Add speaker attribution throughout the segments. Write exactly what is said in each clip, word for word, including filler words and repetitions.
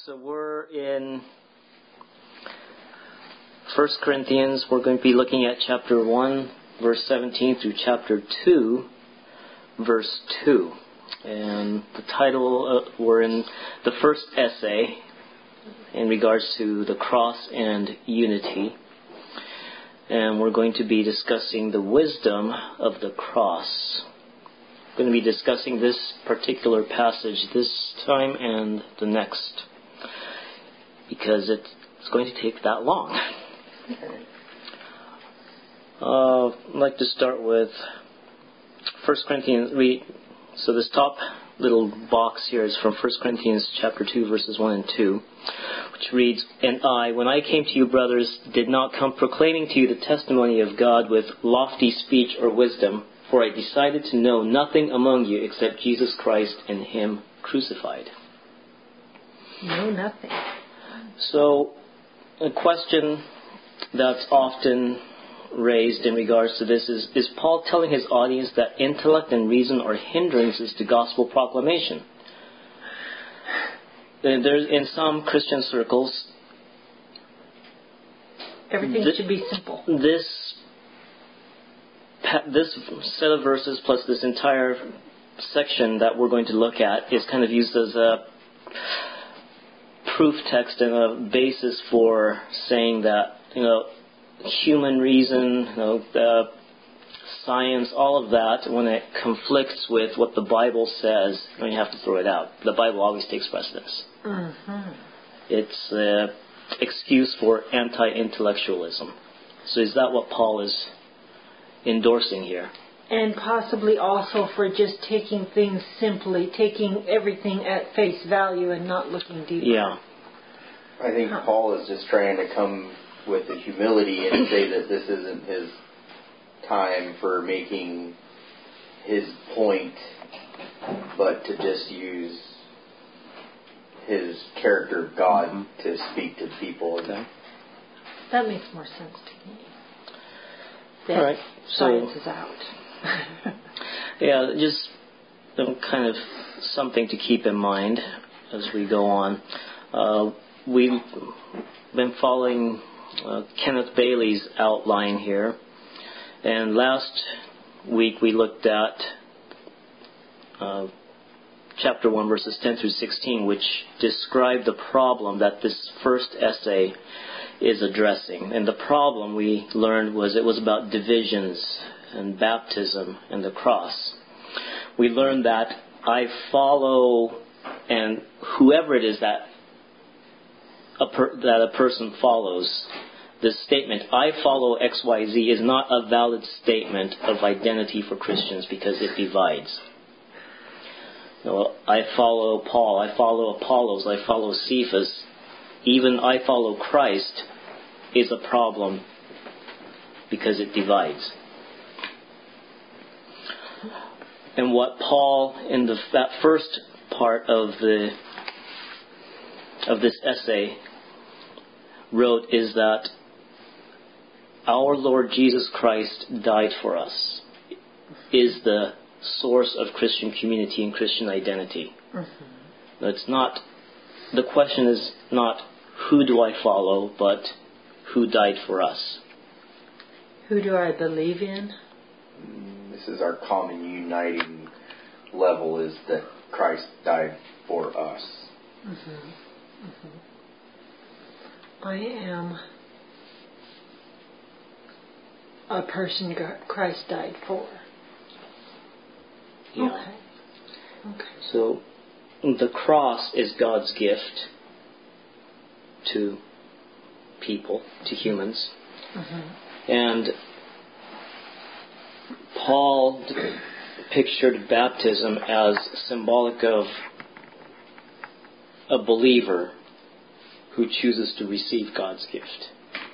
Speaker 1: So we're in First Corinthians. We're going to be looking at chapter one, verse seventeen through chapter two, verse two. And the title, uh, we're in the first essay in regards to the cross and unity. And we're going to be discussing the wisdom of the cross. We're going to be discussing this particular passage this time and the next, because it's going to take that long. Uh, I'd like to start with First Corinthians. Read. So this top little box here is from First Corinthians chapter two, verses one and two, which reads, "And I, when I came to you, brothers, did not come proclaiming to you the testimony of God with lofty speech or wisdom, for I decided to know nothing among you except Jesus Christ and Him crucified."
Speaker 2: No, nothing.
Speaker 1: So, a question that's often raised in regards to this is, is Paul telling his audience that intellect and reason are hindrances to gospel proclamation? There's, in some Christian circles,
Speaker 2: everything
Speaker 1: th-
Speaker 2: should be simple.
Speaker 1: This, this set of verses plus this entire section that we're going to look at is kind of used as a proof text and a basis for saying that, you know, human reason, you know, the science, all of that, when it conflicts with what the Bible says, then you have to throw it out. The Bible always takes precedence.
Speaker 2: Mm-hmm.
Speaker 1: It's an excuse for anti-intellectualism. So is that what Paul is endorsing here?
Speaker 2: And possibly also for just taking things simply, taking everything at face value and not looking deeper.
Speaker 1: Yeah.
Speaker 3: I think huh. Paul is just trying to come with the humility and say that this isn't his time for making his point, but to just use his character of God mm-hmm. to speak to people.
Speaker 1: Okay.
Speaker 2: That makes more sense to me. That
Speaker 1: All right.
Speaker 2: science
Speaker 1: so,
Speaker 2: is out.
Speaker 1: yeah, just um, kind of something to keep in mind as we go on. Uh, we've been following uh, Kenneth Bailey's outline here, and last week we looked at uh, chapter one, verses ten through sixteen, which described the problem that this first essay is addressing. And the problem we learned was it was about divisions and baptism and the cross. We learned that I follow, and whoever it is that a per, that a person follows, this statement, I follow X Y Z, is not a valid statement of identity for Christians because it divides. You know, I follow Paul, I follow Apollos, I follow Cephas, even I follow Christ is a problem because it divides. And what Paul, in the, that first part of the of this essay, wrote is that our Lord Jesus Christ died for us, is the source of Christian community and Christian identity. Mm-hmm. It's not, the question is not who do I follow, but who died for us.
Speaker 2: Who do I believe in?
Speaker 3: This is our common uniting level, is that Christ died for us.
Speaker 2: Mm-hmm. Mm-hmm. I am a person Christ died for.
Speaker 1: Yeah.
Speaker 2: Okay. Okay.
Speaker 1: So the cross is God's gift to people, to humans. Mm-hmm. And Paul pictured baptism as symbolic of a believer who chooses to receive God's gift.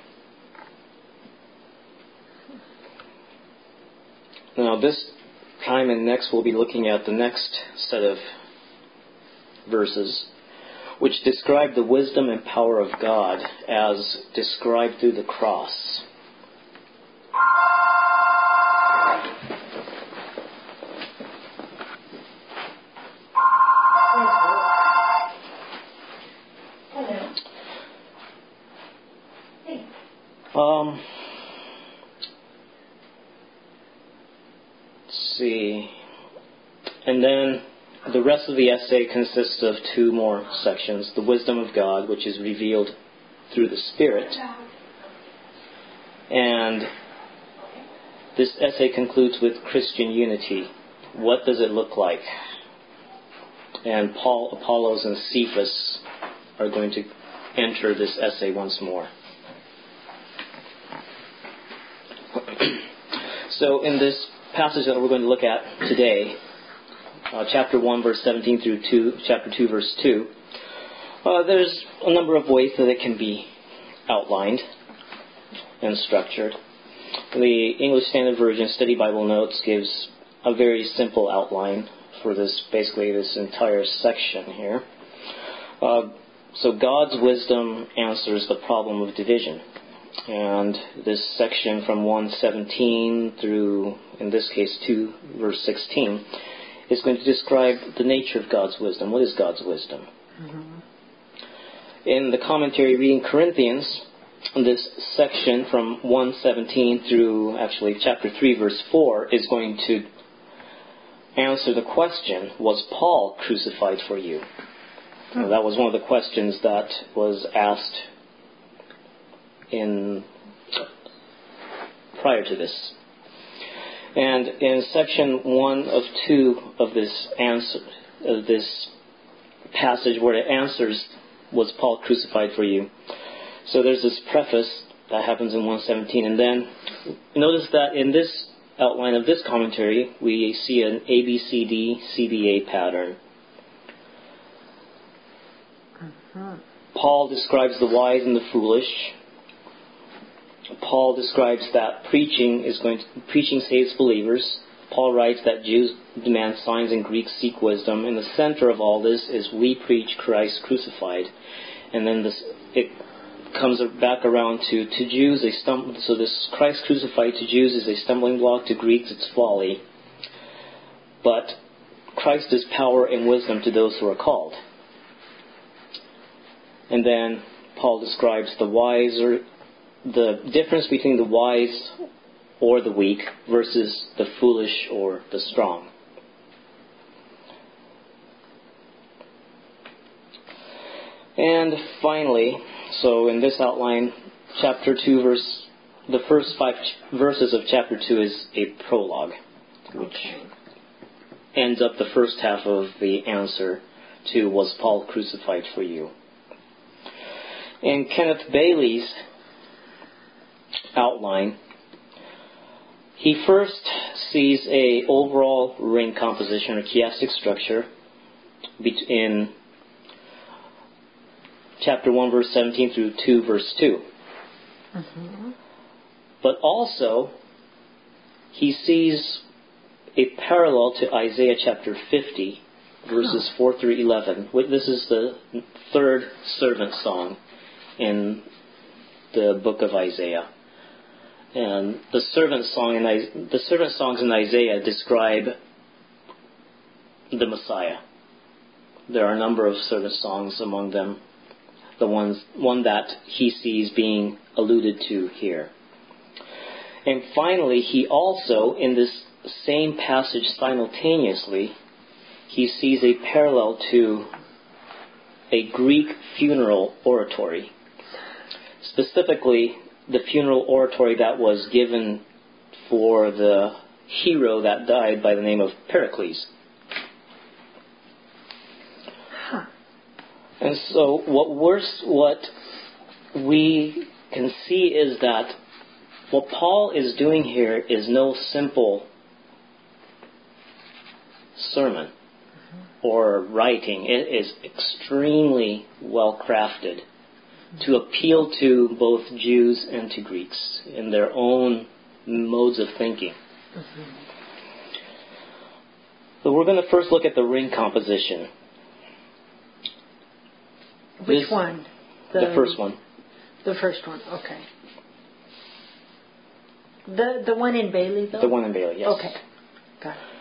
Speaker 1: Now this time and next we'll be looking at the next set of verses which describe the wisdom and power of God as described through the cross. Um, let's see. And then the rest of the essay consists of two more sections. The wisdom of God, which is revealed through the Spirit. And this essay concludes with Christian unity. What does it look like? And Paul, Apollos, and Cephas are going to enter this essay once more. So in this passage that we're going to look at today, uh, chapter one, verse seventeen through two, chapter two, verse two, uh, there's a number of ways that it can be outlined and structured. The English Standard Version Study Bible Notes gives a very simple outline for this, basically this entire section here. Uh, so God's wisdom answers the problem of division. And this section from one seventeen through, in this case, two, verse sixteen, is going to describe the nature of God's wisdom. What is God's wisdom? Mm-hmm. In the commentary reading Corinthians, this section from one seventeen through, actually, chapter three, verse four, is going to answer the question, was Paul crucified for you? Hmm. Now, that was one of the questions that was asked in prior to this. And in section one of two of this answer, of this passage where it answers, was Paul crucified for you? So there's this preface that happens in one seventeen, and then notice that in this outline of this commentary, we see an A B C D C B A pattern. Uh-huh. Paul describes the wise and the foolish. Paul describes that preaching is going to, preaching saves believers. Paul writes that Jews demand signs and Greeks seek wisdom. In the center of all this is we preach Christ crucified. And then this, it comes back around to, to Jews, a stum- so this Christ crucified to Jews is a stumbling block, to Greeks it's folly. But Christ is power and wisdom to those who are called. And then Paul describes the wiser, the difference between the wise or the weak versus the foolish or the strong. And finally, so in this outline, chapter two, verse, the first five ch- verses of chapter two is a prologue, which okay. ends up the first half of the answer to, was Paul crucified for you? In Kenneth Bailey's outline, he first sees a overall ring composition or chiastic structure in chapter one, verse seventeen through two, verse two. Mm-hmm. But also, he sees a parallel to Isaiah chapter fifty, verses oh. four through eleven. This is the third servant song in the book of Isaiah. And the servant song in the servant songs in Isaiah describe the Messiah. There are a number of servant songs among them. The ones, one that he sees being alluded to here. And finally, he also, in this same passage simultaneously, he sees a parallel to a Greek funeral oratory. Specifically, the funeral oratory that was given for the hero that died by the name of Pericles. Huh. And so what we're, what we can see is that what Paul is doing here is no simple sermon mm-hmm. or writing. It is extremely well crafted to appeal to both Jews and to Greeks in their own modes of thinking. Mm-hmm. So we're going to first look at the ring composition.
Speaker 2: Which
Speaker 1: this,
Speaker 2: one?
Speaker 1: The, the first one.
Speaker 2: The first one, okay. The the one in Bailey, though?
Speaker 1: The one in Bailey, yes.
Speaker 2: Okay, got it.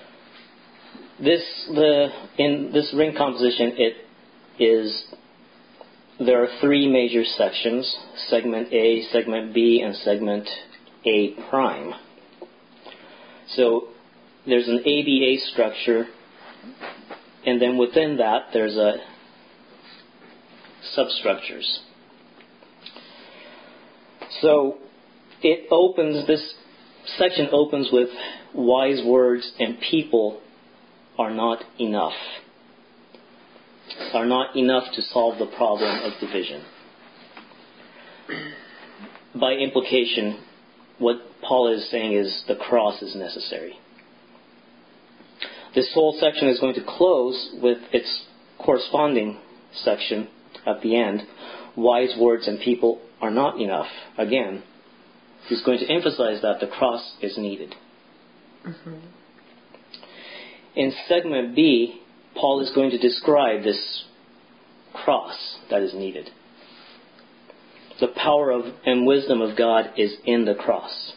Speaker 1: This, the, in this ring composition, it is there are three major sections, segment A, segment B, and segment A prime. So there's an A B A structure, and then within that there's a substructures. So it opens, this section opens with wise words and people are not enough. Are not enough to solve the problem of division. By implication, what Paul is saying is the cross is necessary. This whole section is going to close with its corresponding section at the end. Wise words and people are not enough. Again, he's going to emphasize that the cross is needed. Mm-hmm. In segment B, Paul is going to describe this cross that is needed. The power of and wisdom of God is in the cross.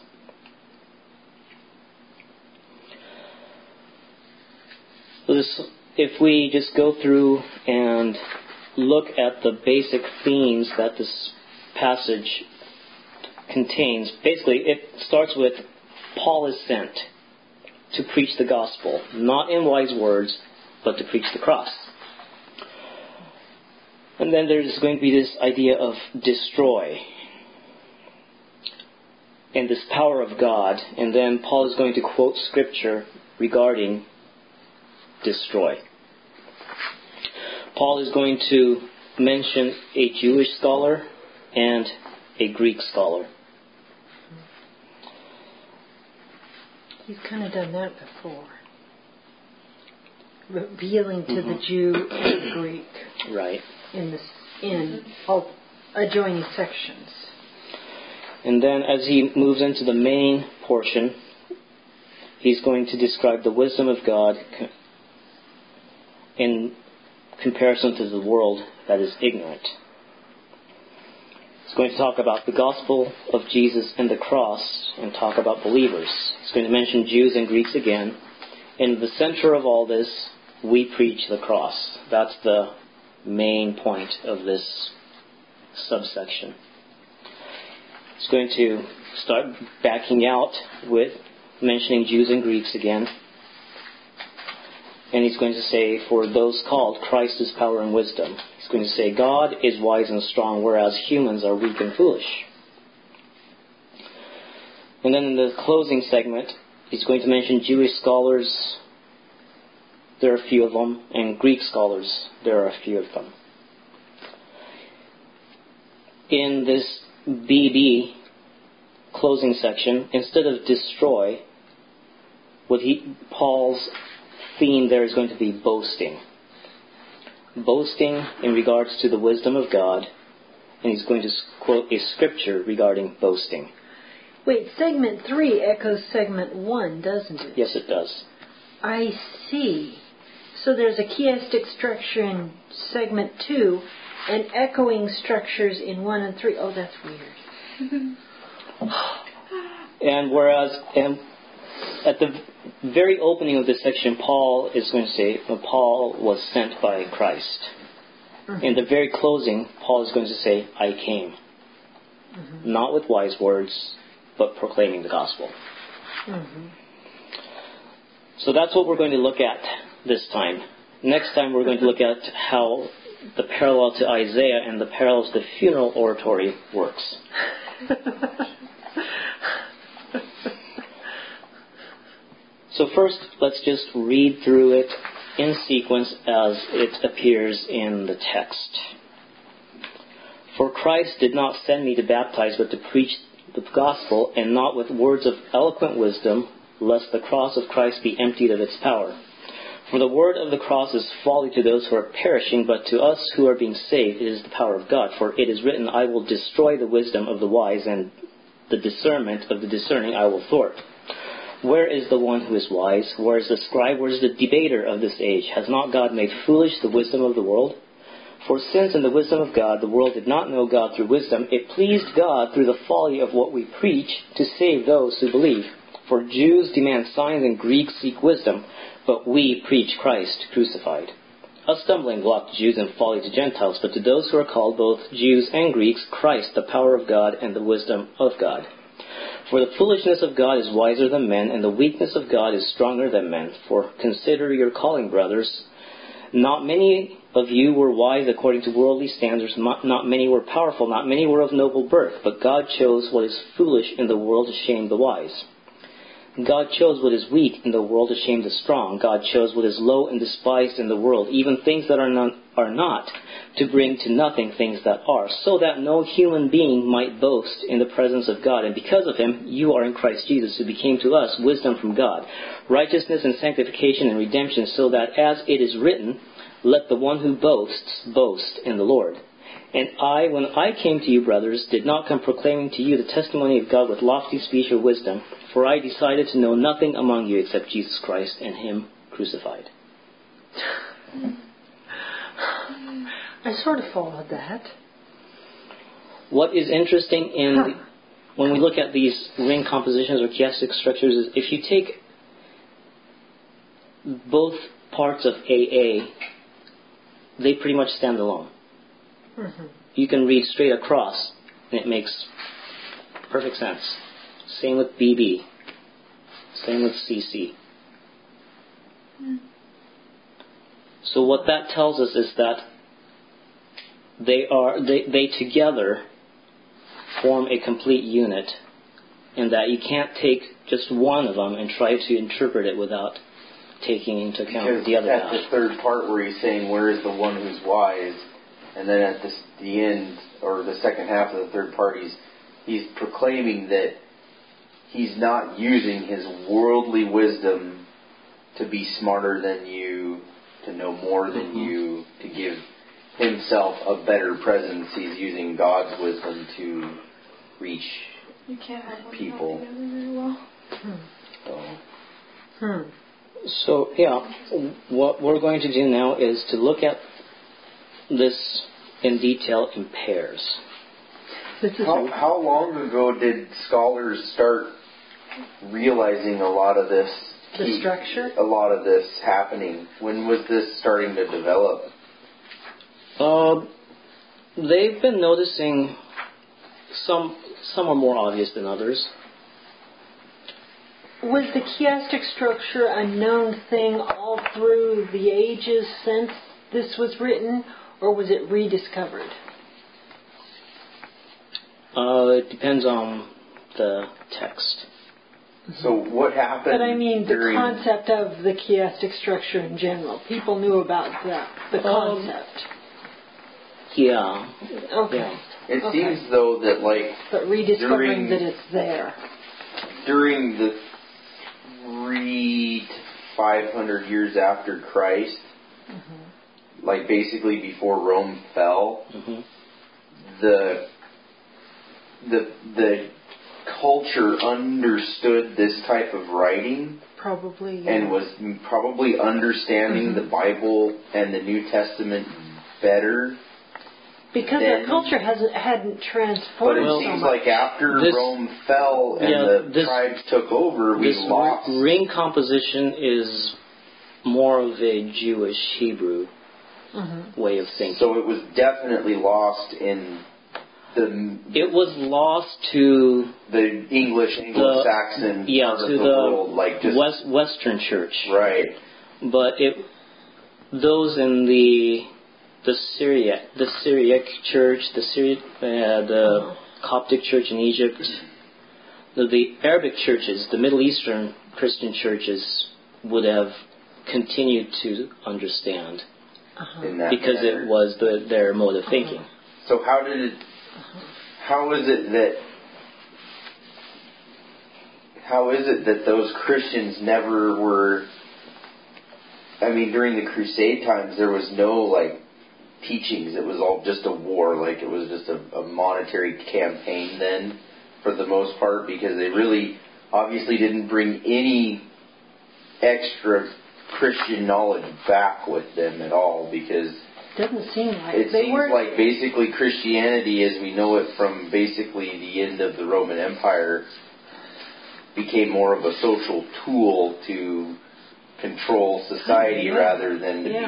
Speaker 1: This, if we just go through and look at the basic themes that this passage contains, basically it starts with Paul is sent to preach the gospel, not in wise words, but to preach the cross. And then there's going to be this idea of destroy and this power of God. And then Paul is going to quote scripture regarding destroy. Paul is going to mention a Jewish scholar and a Greek scholar.
Speaker 2: He's kind of done that before. Revealing to mm-hmm. the Jew and the Greek.
Speaker 1: Right.
Speaker 2: In the in all adjoining sections.
Speaker 1: And then as he moves into the main portion, he's going to describe the wisdom of God in comparison to the world that is ignorant. He's going to talk about the gospel of Jesus and the cross and talk about believers. He's going to mention Jews and Greeks again. In the center of all this, we preach the cross. That's the main point of this subsection. He's going to start backing out with mentioning Jews and Greeks again. And he's going to say, for those called, Christ is power and wisdom. He's going to say, God is wise and strong, whereas humans are weak and foolish. And then in the closing segment, he's going to mention Jewish scholars. There are a few of them. And Greek scholars, there are a few of them. In this B B closing section, instead of destroy, what he, Paul's theme there is going to be boasting. Boasting in regards to the wisdom of God. And he's going to quote a scripture regarding boasting.
Speaker 2: Wait, segment three echoes segment one, doesn't it?
Speaker 1: Yes, it does.
Speaker 2: I see. So there's a chiastic structure in segment two and echoing structures in one and three. Oh, that's weird.
Speaker 1: And whereas and at the very opening of this section, Paul is going to say, well, Paul was sent by Christ. Mm-hmm. In the very closing, Paul is going to say, I came. Mm-hmm. Not with wise words, but proclaiming the gospel. Mm-hmm. So that's what we're going to look at this time. Next time we're going to look at how the parallel to Isaiah and the parallel to the funeral oratory works. So first, let's just read through it in sequence as it appears in the text. For Christ did not send me to baptize, but to preach the gospel, and not with words of eloquent wisdom, lest the cross of Christ be emptied of its power. For the word of the cross is folly to those who are perishing, but to us who are being saved it is the power of God. For it is written, I will destroy the wisdom of the wise, and the discernment of the discerning I will thwart. Where is the one who is wise? Where is the scribe? Where is the debater of this age? Has not God made foolish the wisdom of the world? For since in the wisdom of God the world did not know God through wisdom, it pleased God through the folly of what we preach to save those who believe. For Jews demand signs and Greeks seek wisdom, but we preach Christ crucified. a stumbling block to Jews and folly to Gentiles, but to those who are called, both Jews and Greeks, Christ, the power of God and the wisdom of God. For the foolishness of God is wiser than men, and the weakness of God is stronger than men. For consider your calling, brothers. Not many of you were wise according to worldly standards, not many were powerful, not many were of noble birth, but God chose what is foolish in the world to shame the wise. God chose what is weak in the world to shame the strong. God chose what is low and despised in the world, even things that are not, are not, to bring to nothing things that are, so that no human being might boast in the presence of God. And because of him, you are in Christ Jesus, who became to us wisdom from God, righteousness and sanctification and redemption, so that as it is written, let the one who boasts boast in the Lord. And I, when I came to you, brothers, did not come proclaiming to you the testimony of God with lofty speech or wisdom, for I decided to know nothing among you except Jesus Christ and him crucified.
Speaker 2: I sort of followed that.
Speaker 1: What is interesting in
Speaker 2: huh.
Speaker 1: the, when we look at these ring compositions or chiastic structures is if you take both parts of A A, they pretty much stand alone.
Speaker 2: Mm-hmm.
Speaker 1: You can read straight across, and it makes perfect sense. Same with B B. Same with C C.
Speaker 2: Mm.
Speaker 1: So what that tells us is that they are they, they together form a complete unit, and that you can't take just one of them and try to interpret it without taking into account
Speaker 3: because
Speaker 1: the other
Speaker 3: at
Speaker 1: half.
Speaker 3: the third part where he's saying, where is the one who's wise? And then at this, the end, or the second half of the third part, he's, he's proclaiming that he's not using his worldly wisdom to be smarter than you, to know more than
Speaker 1: mm-hmm.
Speaker 3: you, to give himself a better presence. He's using God's wisdom to reach
Speaker 4: you can't have one
Speaker 3: people.
Speaker 4: together very well.
Speaker 2: Hmm.
Speaker 3: So,
Speaker 2: Hmm.
Speaker 1: So, yeah, what we're going to do now is to look at this in detail in pairs.
Speaker 3: how, how long ago did scholars start realizing a lot of this?
Speaker 2: The
Speaker 3: key,
Speaker 2: structure?
Speaker 3: A lot of this happening. When was this starting to develop?
Speaker 1: Uh, they've been noticing some, some are more obvious than others.
Speaker 2: Was the chiastic structure a known thing all through the ages since this was written, or was it rediscovered?
Speaker 1: Uh, it depends on the text.
Speaker 3: So what happened?
Speaker 2: But I mean the
Speaker 3: during...
Speaker 2: concept of the chiastic structure in general. People knew about the, the concept.
Speaker 1: Um, yeah.
Speaker 2: Okay.
Speaker 1: Yeah.
Speaker 3: It
Speaker 2: okay.
Speaker 3: seems though that like
Speaker 2: But rediscovering
Speaker 3: during,
Speaker 2: that it's there.
Speaker 3: During the three to five hundred years after Christ,
Speaker 2: Mm-hmm.
Speaker 3: like basically before Rome fell,
Speaker 1: Mm-hmm.
Speaker 3: the the the culture understood this type of writing,
Speaker 2: Probably. Yeah.
Speaker 3: and was probably understanding
Speaker 2: Mm-hmm.
Speaker 3: the Bible and the New Testament better.
Speaker 2: Because
Speaker 3: then,
Speaker 2: our culture hasn't hadn't transformed.
Speaker 3: But it
Speaker 2: so
Speaker 3: seems
Speaker 2: much.
Speaker 3: like after
Speaker 1: this,
Speaker 3: Rome fell and
Speaker 1: yeah,
Speaker 3: the
Speaker 1: this,
Speaker 3: tribes took over, we
Speaker 1: this
Speaker 3: lost.
Speaker 1: ring composition is more of a Jewish Hebrew
Speaker 2: mm-hmm.
Speaker 1: way of thinking.
Speaker 3: So it was definitely lost in the.
Speaker 1: It was lost to
Speaker 3: the English Anglo-Saxon
Speaker 1: the, yeah,
Speaker 3: part
Speaker 1: to
Speaker 3: of the,
Speaker 1: the
Speaker 3: world, like just
Speaker 1: West, Western Church.
Speaker 3: right.
Speaker 1: But it those in the the Syriac the Syriac Church, the Syri, uh, the Coptic Church in Egypt, the, the Arabic churches, the Middle Eastern Christian churches would have continued to understand
Speaker 2: uh-huh.
Speaker 3: in that
Speaker 1: because
Speaker 3: manner.
Speaker 1: it was the, their mode of thinking.
Speaker 2: Uh-huh.
Speaker 3: So how did it? How is it that? How is it that those Christians never were? I mean, during the Crusade times, there was no like teachings. It was all just a war. Like it was just a, a monetary campaign then, for the most part, because they really obviously didn't bring any extra Christian knowledge back with them at all, because
Speaker 2: doesn't seem like
Speaker 3: it
Speaker 2: they
Speaker 3: seems
Speaker 2: were.
Speaker 3: like basically Christianity, as we know it from basically the end of the Roman Empire, became more of a social tool to control society
Speaker 2: yeah.
Speaker 3: rather than to
Speaker 2: yeah.
Speaker 3: be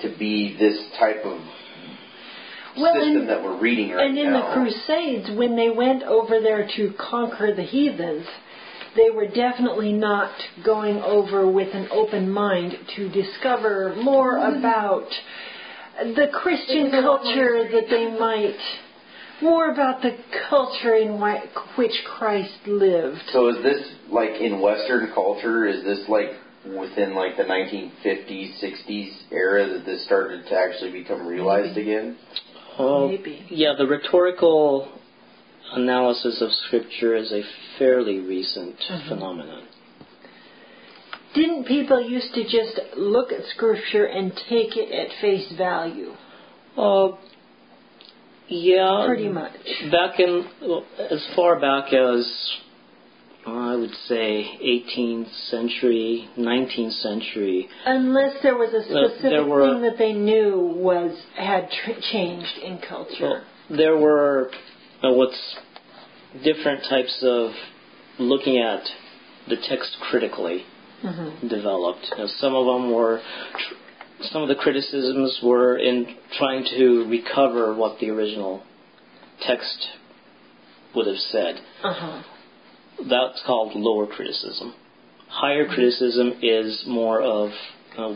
Speaker 3: to be this type of
Speaker 2: well,
Speaker 3: system
Speaker 2: and,
Speaker 3: that we're reading right
Speaker 2: and in
Speaker 3: now.
Speaker 2: the Crusades, when they went over there to conquer the heathens, they were definitely not going over with an open mind to discover more about the Christian culture that they might, more about the culture in which Christ lived.
Speaker 3: So is this like in Western culture, is this like within like the nineteen fifties, sixties era that this started to actually become realized
Speaker 2: Maybe.
Speaker 3: again?
Speaker 1: Uh,
Speaker 2: Maybe.
Speaker 1: Yeah, the rhetorical analysis of Scripture is a fairly recent mm-hmm. phenomenon.
Speaker 2: Didn't people used to just look at Scripture and take it at face value?
Speaker 1: Uh, yeah.
Speaker 2: Pretty much.
Speaker 1: Back in, well, as far back as, uh, I would say, eighteenth century, nineteenth century.
Speaker 2: Unless there was a specific
Speaker 1: there were,
Speaker 2: thing that they knew was had tr- changed in culture.
Speaker 1: Well, there were uh, what's different types of looking at the text critically mm-hmm. developed. You know, some of them were, tr- some of the criticisms were in trying to recover what the original text would have said.
Speaker 2: Uh-huh.
Speaker 1: That's called lower criticism. Higher mm-hmm. criticism is more of, uh,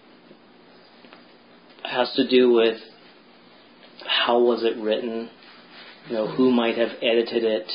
Speaker 1: has to do with how was it written, you know, who might have edited it,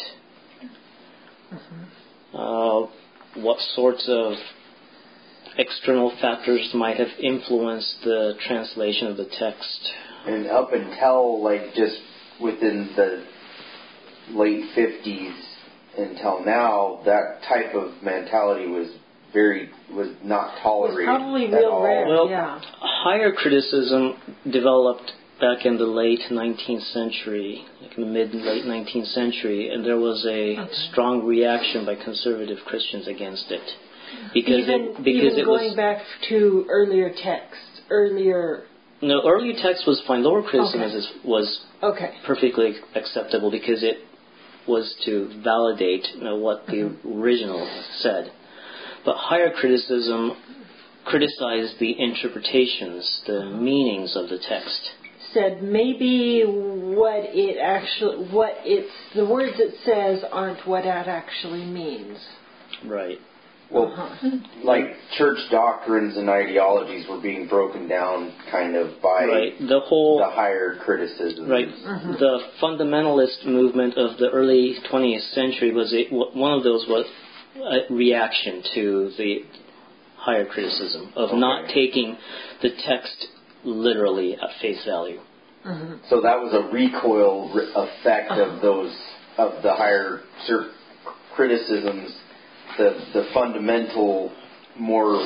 Speaker 1: mm-hmm. uh, what sorts of external factors might have influenced the translation of the text.
Speaker 3: And up until like just within the late fifties until now, that type of mentality was very was not tolerated.
Speaker 2: It was probably
Speaker 3: at
Speaker 2: real
Speaker 3: all.
Speaker 2: rare.
Speaker 1: Well,
Speaker 2: yeah.
Speaker 1: Higher criticism developed back in the late nineteenth century, like in the mid and late nineteenth century, and there was a okay. strong reaction by conservative Christians against it, because
Speaker 2: even,
Speaker 1: it because
Speaker 2: even
Speaker 1: it
Speaker 2: going
Speaker 1: was
Speaker 2: back to earlier texts, earlier.
Speaker 1: No, earlier text was fine. Lower criticism
Speaker 2: okay.
Speaker 1: is, was
Speaker 2: okay.
Speaker 1: perfectly acceptable because it was to validate, you know, what the mm-hmm. original said. But higher criticism criticized the interpretations, the meanings of the text.
Speaker 2: Said maybe what it actually, what it's, the words it says aren't what it actually means.
Speaker 1: Right.
Speaker 3: Well,
Speaker 2: uh-huh.
Speaker 3: like church doctrines and ideologies were being broken down kind of by
Speaker 1: right. the whole
Speaker 3: the higher criticism.
Speaker 1: Right.
Speaker 2: Mm-hmm.
Speaker 1: The fundamentalist movement of the early twentieth century was a, one of those was a reaction to the higher criticism of
Speaker 3: okay.
Speaker 1: not taking the text literally at face value.
Speaker 2: Mm-hmm.
Speaker 3: So that was a recoil re- effect uh-huh. of those of the higher cert- criticisms. The the fundamental, more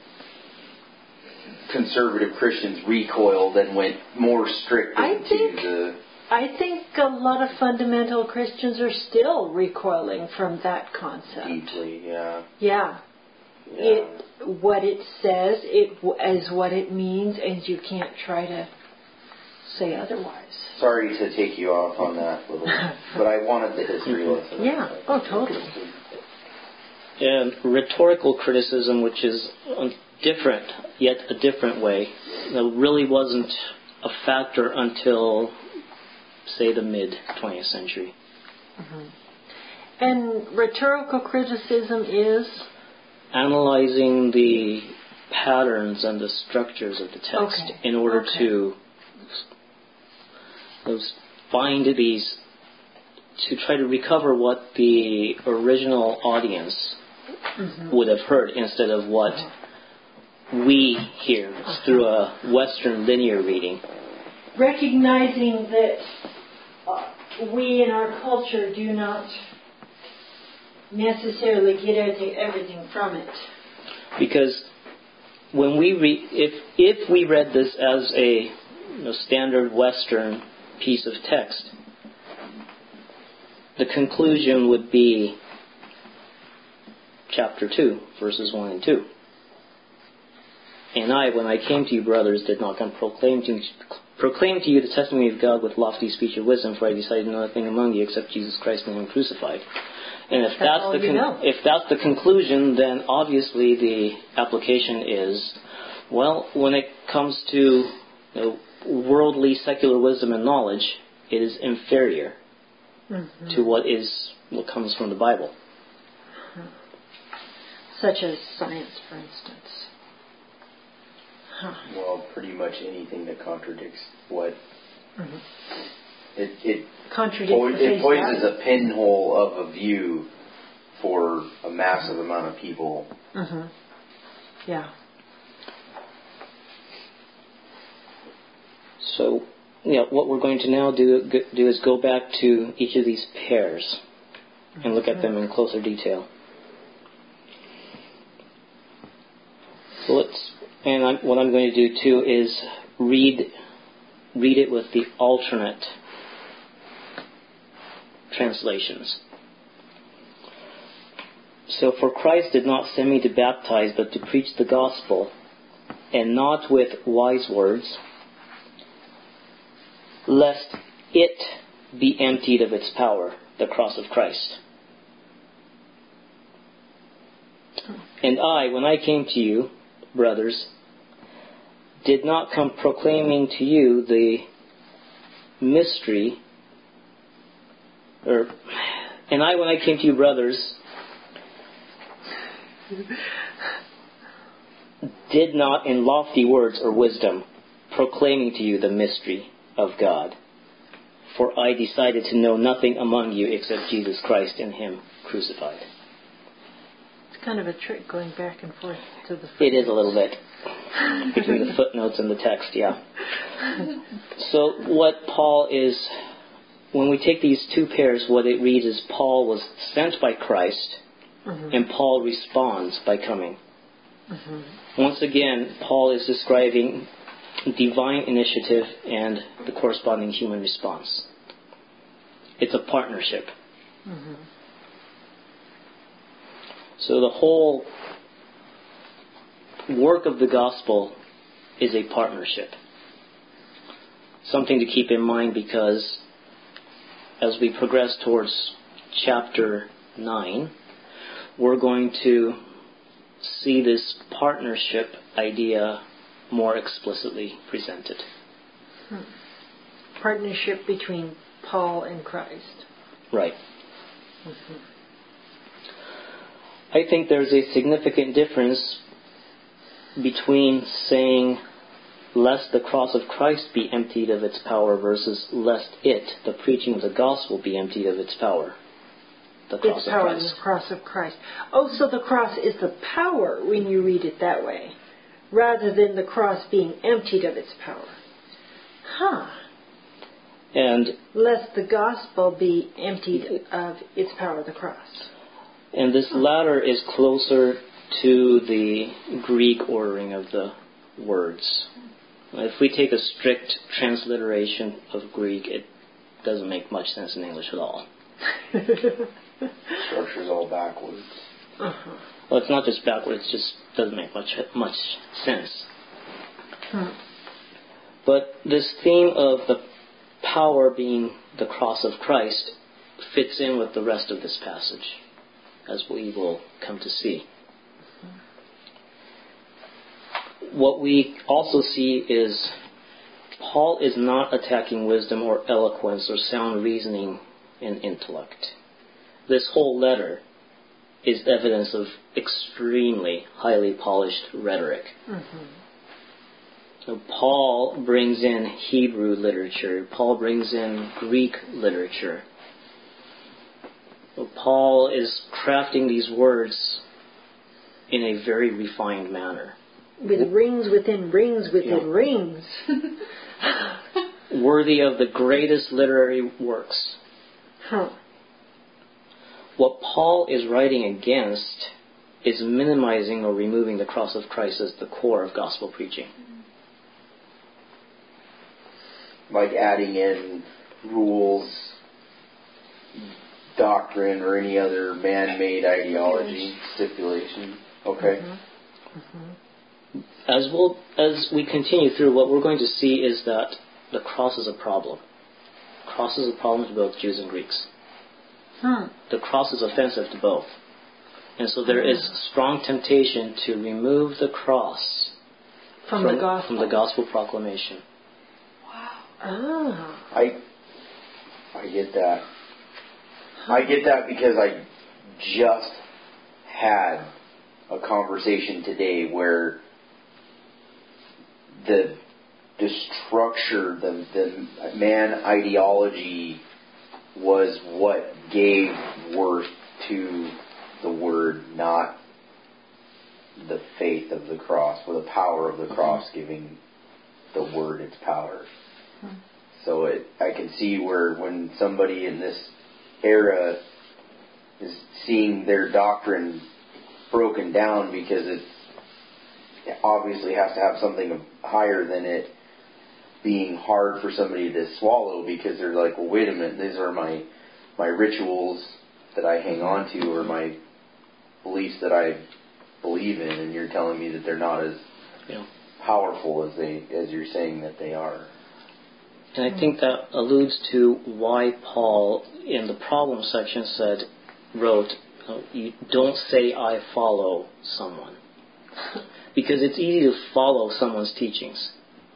Speaker 3: conservative Christians recoiled and went more strict
Speaker 2: I
Speaker 3: into
Speaker 2: think,
Speaker 3: the.
Speaker 2: I think a lot of fundamental Christians are still recoiling from that concept.
Speaker 3: Deeply, yeah.
Speaker 2: Yeah.
Speaker 3: yeah.
Speaker 2: It what it says it as what it means, and you can't try to say otherwise.
Speaker 3: Sorry to take you off on that little, but I wanted the history lesson.
Speaker 2: Yeah. Oh, totally.
Speaker 1: And rhetorical criticism, which is different, yet a different way, you know, really wasn't a factor until, say, the mid-twentieth century.
Speaker 2: Mm-hmm. And rhetorical criticism is?
Speaker 1: Analyzing the patterns and the structures of the text
Speaker 2: okay.
Speaker 1: in order
Speaker 2: okay.
Speaker 1: to those, find these, to try to recover what the original audience mm-hmm. would have heard instead of what uh-huh. we hear uh-huh. through a Western linear reading.
Speaker 2: Recognizing that uh, we in our culture do not necessarily get everything from it.
Speaker 1: Because when we read, if if we read this as a you know, standard Western piece of text, the conclusion would be chapter two, verses one and two. And I, when I came to you, brothers, did not come proclaim to, proclaim to you the testimony of God with lofty speech of wisdom, for I decided nothing among you except Jesus Christ and Him crucified. And if that's,
Speaker 2: that's
Speaker 1: the con-
Speaker 2: know.
Speaker 1: if that's the conclusion, then obviously the application is Well, when it comes to you know, worldly secular wisdom and knowledge, it is inferior mm-hmm. to what is what comes from the Bible.
Speaker 2: Such as science, for instance.
Speaker 3: Huh. Well, pretty much anything that contradicts what
Speaker 2: mm-hmm.
Speaker 3: it it,
Speaker 2: contradicts
Speaker 3: po- it poisons
Speaker 2: value.
Speaker 3: a pinhole of a view for a massive amount of people.
Speaker 2: Mm-hmm. Yeah.
Speaker 1: So, you know, what we're going to now do do is go back to each of these pairs and look at them in closer detail. So let's, and I'm, what I'm going to do too is read read it with the alternate translations. So, for Christ did not send me to baptize, but to preach the gospel, and not with wise words, lest it be emptied of its power, the cross of Christ. And I, when I came to you, brothers, did not come proclaiming to you the mystery, or, and I, when I came to you, brothers, did not in lofty words or wisdom proclaiming to you the mystery of God. For I decided to know nothing among you except Jesus Christ and Him crucified.
Speaker 2: It's kind of a trick going back and forth to the footnotes.
Speaker 1: It is a little bit. Between the footnotes and the text, yeah. So what Paul is, when we take these two pairs, what it reads is Paul was sent by Christ, mm-hmm. and Paul responds by coming. Mm-hmm. Once again, Paul is describing divine initiative and the corresponding human response. It's a partnership. Mm-hmm. So the whole work of the gospel is a partnership. Something to keep in mind, because as we progress towards chapter nine, we're going to see this partnership idea more explicitly presented.
Speaker 2: Hmm. Partnership between Paul and Christ.
Speaker 1: Right.
Speaker 2: Mm-hmm.
Speaker 1: I think there's a significant difference between saying, lest the cross of Christ be emptied of its power, versus lest it, the preaching of the gospel, be emptied of its power. The cross
Speaker 2: its
Speaker 1: of
Speaker 2: power
Speaker 1: Christ.
Speaker 2: is the cross of Christ. Oh, so the cross is the power when you read it that way, rather than the cross being emptied of its power. Huh.
Speaker 1: And
Speaker 2: lest the gospel be emptied of its power, the cross.
Speaker 1: And this latter is closer to the Greek ordering of the words. If we take a strict transliteration of Greek, it doesn't make much sense in English at all.
Speaker 3: Structure's all backwards.
Speaker 1: Uh-huh. Well, it's not just backwards, it just doesn't make much much sense. Hmm. But this theme of the power being the cross of Christ fits in with the rest of this passage, as we will come to see. What we also see is Paul is not attacking wisdom or eloquence or sound reasoning and intellect. This whole letter is evidence of extremely highly polished rhetoric. Mm-hmm. So Paul brings in Hebrew literature. Paul brings in Greek literature. So Paul is crafting these words in a very refined manner.
Speaker 2: With rings within rings within yeah. rings.
Speaker 1: Worthy of the greatest literary works.
Speaker 2: Huh.
Speaker 1: What Paul is writing against is minimizing or removing the cross of Christ as the core of gospel preaching.
Speaker 3: Like adding in rules, doctrine, or any other man-made ideology, stipulation. Okay.
Speaker 2: Mm-hmm. Mm-hmm.
Speaker 1: As we'll, as we continue through, what we're going to see is that the cross is a problem. The cross is a problem to both Jews and Greeks.
Speaker 2: Hmm.
Speaker 1: The cross is offensive to both. And so there is strong temptation to remove the cross
Speaker 2: From,
Speaker 1: from
Speaker 2: the gospel.
Speaker 1: From the gospel proclamation.
Speaker 4: Wow.
Speaker 2: Ah.
Speaker 3: I I get that. I get that because I just had a conversation today where the the structure, the the man ideology was what gave worth to the word, not the faith of the cross, or the power of the cross giving the word its power. Hmm. So it, I can see where when somebody in this era is seeing their doctrine broken down because it's, it obviously has to have something higher than it, being hard for somebody to swallow because they're like, well, wait a minute, these are my my rituals that I hang on to, or my beliefs that I believe in, and you're telling me that they're not as yeah. powerful as they as you're saying that they are.
Speaker 1: And I think that alludes to why Paul, in the problem section, said, wrote, you don't say I follow someone. Because it's easy to follow someone's teachings.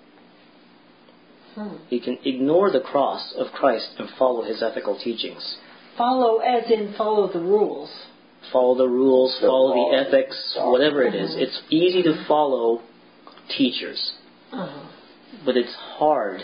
Speaker 1: Hmm. You can ignore the cross of Christ and follow his ethical teachings.
Speaker 2: Follow as in follow the rules.
Speaker 1: Follow the rules,
Speaker 3: the
Speaker 1: follow
Speaker 3: law,
Speaker 1: the ethics, whatever it is. It's easy to follow teachers. Uh-huh. But it's hard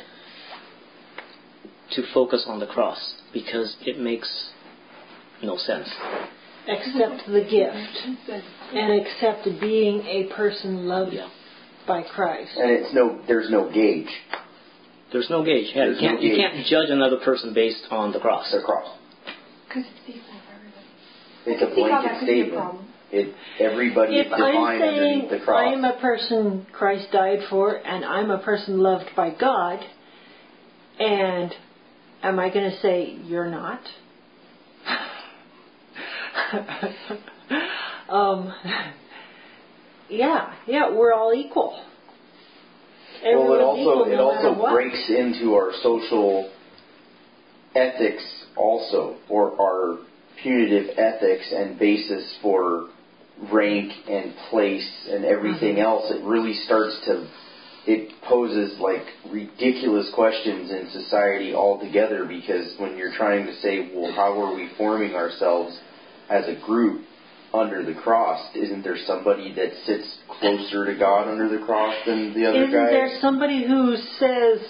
Speaker 1: to focus on the cross because it makes no sense.
Speaker 2: Accept the gift and accept being a person loved yeah. by Christ.
Speaker 3: And it's no, there's no gauge.
Speaker 1: There's no gauge. Yeah,
Speaker 3: There's
Speaker 1: you can't
Speaker 3: no gauge.
Speaker 1: You can't judge another person based on the cross.
Speaker 3: The cross.
Speaker 4: Because it's equal for everybody.
Speaker 3: It's a blanket statement. It, everybody
Speaker 2: if
Speaker 3: is divine
Speaker 2: I'm saying
Speaker 3: underneath the cross.
Speaker 2: I'm a person Christ died for, and I'm a person loved by God, and am I going to say you're not? um, yeah, yeah, we're all equal. Everyone's
Speaker 3: well, it also
Speaker 2: equal,
Speaker 3: it
Speaker 2: no
Speaker 3: also
Speaker 2: what.
Speaker 3: breaks into our social ethics also, or our punitive ethics and basis for rank and place and everything mm-hmm. else. It really starts to, it poses like ridiculous questions in society altogether, because when you're trying to say, well, how are we forming ourselves as a group under the cross? Isn't there somebody that sits closer to God under the cross than the other
Speaker 2: Isn't
Speaker 3: guys?
Speaker 2: Isn't there somebody who says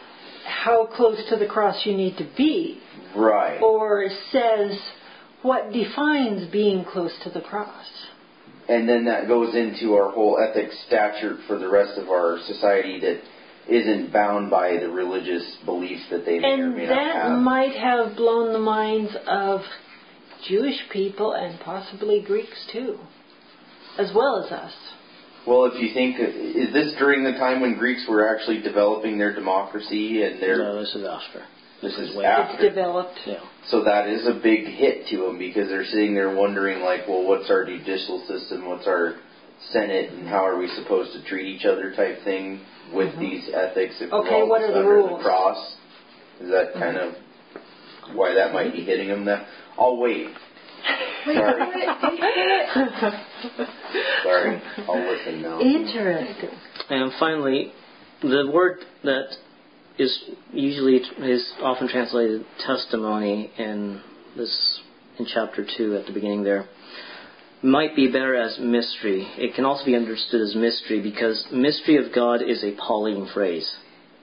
Speaker 2: how close to the cross you need to be?
Speaker 3: Right.
Speaker 2: Or says what defines being close to the cross?
Speaker 3: And then that goes into our whole ethics stature for the rest of our society that isn't bound by the religious beliefs that they may
Speaker 2: and
Speaker 3: or may not have.
Speaker 2: And that might have blown the minds of Jewish people and possibly Greeks too, as well as us.
Speaker 3: Well, if you think, is this during the time when Greeks were actually developing their democracy and their...
Speaker 1: No, this is after.
Speaker 3: This, this is
Speaker 1: way
Speaker 3: after.
Speaker 2: It's developed.
Speaker 1: Yeah.
Speaker 3: So that is a big hit to them, because they're sitting there wondering, like, well, what's our judicial system? What's our Senate? And how are we supposed to treat each other type thing with mm-hmm. these ethics if
Speaker 2: okay,
Speaker 3: we're all
Speaker 2: what are the
Speaker 3: under
Speaker 2: rules?
Speaker 3: the cross? Is that kind of why that might be hitting them? That I'll wait.
Speaker 4: Wait
Speaker 3: Sorry.
Speaker 4: for it. Wait for it.
Speaker 3: Sorry. I'll listen now.
Speaker 2: Interesting.
Speaker 1: And finally, the word that is usually is often translated testimony in this in chapter two at the beginning there might be better as mystery. It can also be understood as mystery, because mystery of God is a Pauline phrase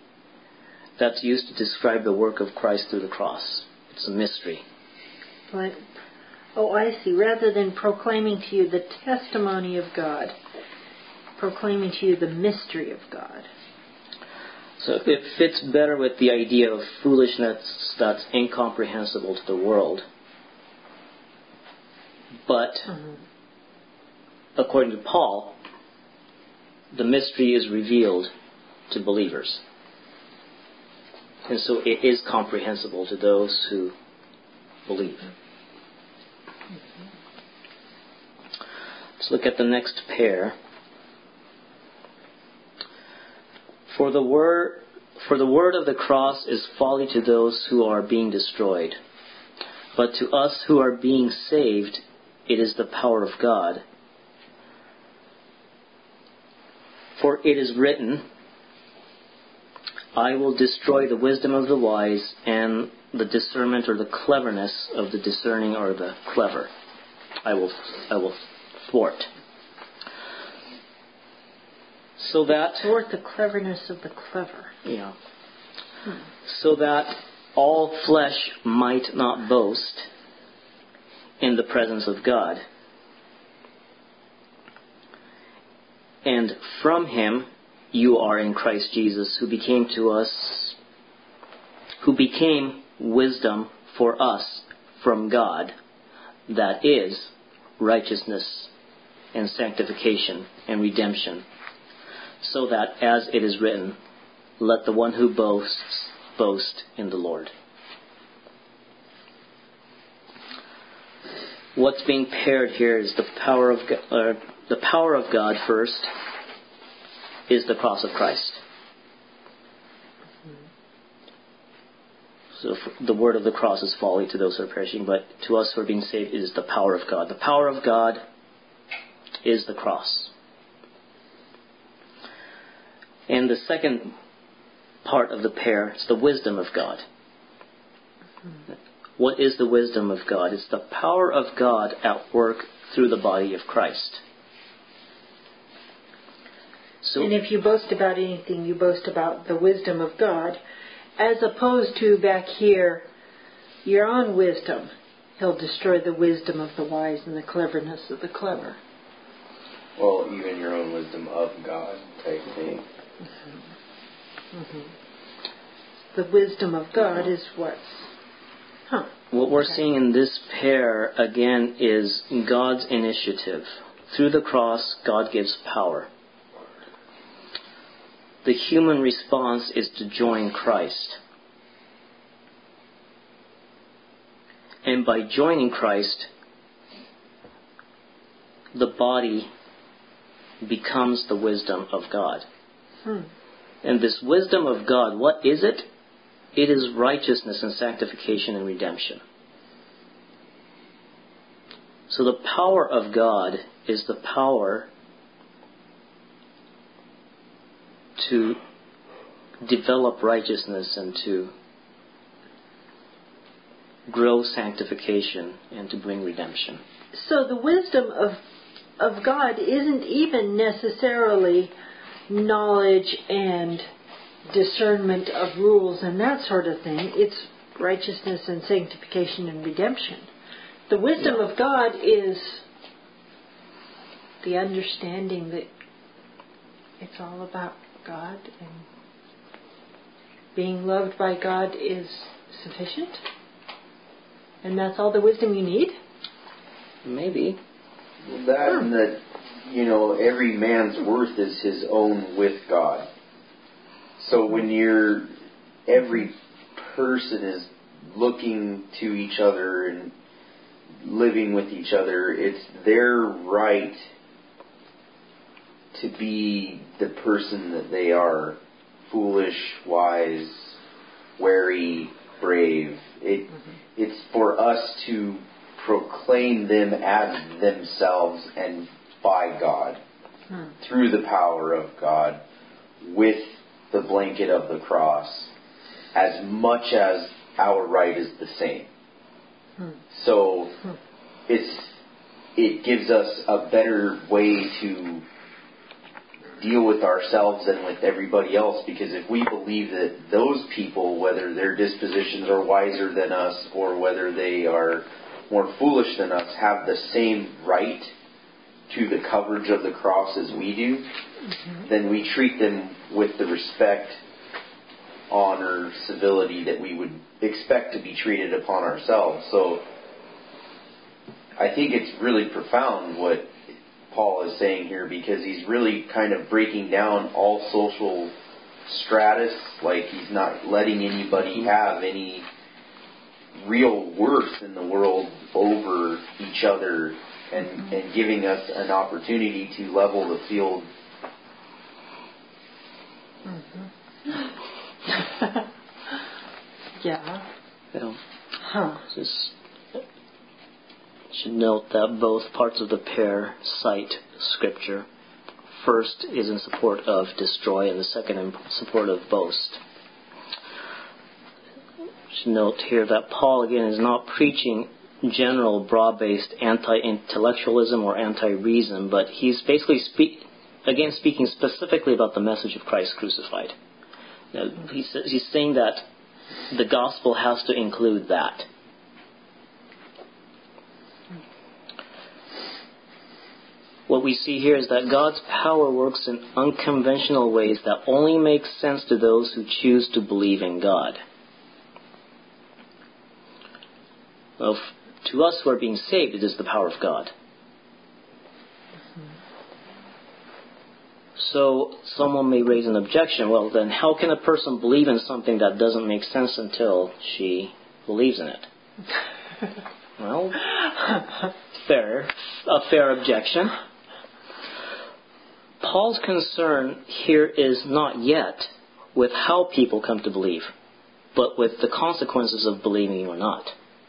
Speaker 1: that's used to describe the work of Christ through the cross. It's a mystery.
Speaker 2: Right. Oh, I see. Rather than proclaiming to you the testimony of God, proclaiming to you the mystery of God.
Speaker 1: So it fits better with the idea of foolishness that's incomprehensible to the world. But, mm-hmm. according to Paul, the mystery is revealed to believers. And so it is comprehensible to those who believe. Mm-hmm. Let's look at the next pair. For the word, for the word of the cross is folly to those who are being destroyed, but to us who are being saved, it is the power of God. For it is written, I will destroy the wisdom of the wise and the discernment or the cleverness of the discerning or the clever. I will, I will thwart. So that
Speaker 2: thwart the cleverness of the clever.
Speaker 1: Yeah. Hmm. So that all flesh might not boast in the presence of God. And from him you are in Christ Jesus, who became to us, who became wisdom for us from God, that is righteousness and sanctification and redemption, so that, as it is written, let the one who boasts boast in the Lord. What's being paired here is the power of God, uh, the power of God first is the cross of Christ. So the word of the cross is folly to those who are perishing, but to us who are being saved, it is the power of God. The power of God is the cross. And the second part of the pair is the wisdom of God. What is the wisdom of God? It's the power of God at work through the body of Christ. So,
Speaker 2: and if you boast about anything, you boast about the wisdom of God, as opposed to back here, your own wisdom. He'll destroy the wisdom of the wise and the cleverness of the clever.
Speaker 3: Well, even your own wisdom of God type thing.
Speaker 2: Mm-hmm. Mm-hmm. The wisdom of God is what's... Huh.
Speaker 1: What we're
Speaker 2: okay.
Speaker 1: seeing in this pair, again, is God's initiative. Through the cross, God gives power. The human response is to join Christ. And by joining Christ, the body becomes the wisdom of God.
Speaker 2: Hmm.
Speaker 1: And this wisdom of God, what is it? It is righteousness and sanctification and redemption. So the power of God is the power to develop righteousness and to grow sanctification and to bring redemption.
Speaker 2: So the wisdom of of God isn't even necessarily knowledge and discernment of rules and that sort of thing. It's righteousness and sanctification and redemption. The wisdom yeah. of God is the understanding that it's all about God and being loved by God is sufficient. And that's all the wisdom you need?
Speaker 1: Maybe.
Speaker 3: That and that, you know, every man's worth is his own with God. So when you're, every person is looking to each other and living with each other, it's their right to be the person that they are. Foolish, wise, wary, brave. It, mm-hmm. It's for us to proclaim them as themselves and by God, hmm. through the power of God, with the blanket of the cross, as much as our right is the same. Hmm. So hmm. it's it gives us a better way to deal with ourselves and with everybody else, because if we believe that those people, whether their dispositions are wiser than us or whether they are more foolish than us, have the same right to the coverage of the cross as we do, mm-hmm. then we treat them with the respect, honor, civility that we would expect to be treated upon ourselves. So I think it's really profound what Paul is saying here, because he's really kind of breaking down all social stratus. Like, he's not letting anybody have any real worth in the world over each other, and, mm-hmm. and giving us an opportunity to level the field.
Speaker 2: Mm-hmm. yeah.
Speaker 1: Yeah.
Speaker 2: Huh.
Speaker 1: Just should note that both parts of the pair cite Scripture first is in support of destroy, and the second in support of boast. Should note here that Paul, again, is not preaching general, broad-based anti-intellectualism or anti-reason, but he's basically, speak, again, speaking specifically about the message of Christ crucified. Now, he's, he's saying that the gospel has to include that. What we see here is that God's power works in unconventional ways that only make sense to those who choose to believe in God. Well, to us who are being saved, it is the power of God. So someone may raise an objection. Well, then how can a person believe in something that doesn't make sense until she believes in it? Well, fair, a fair objection. Paul's concern here is not yet with how people come to believe, but with the consequences of believing or not.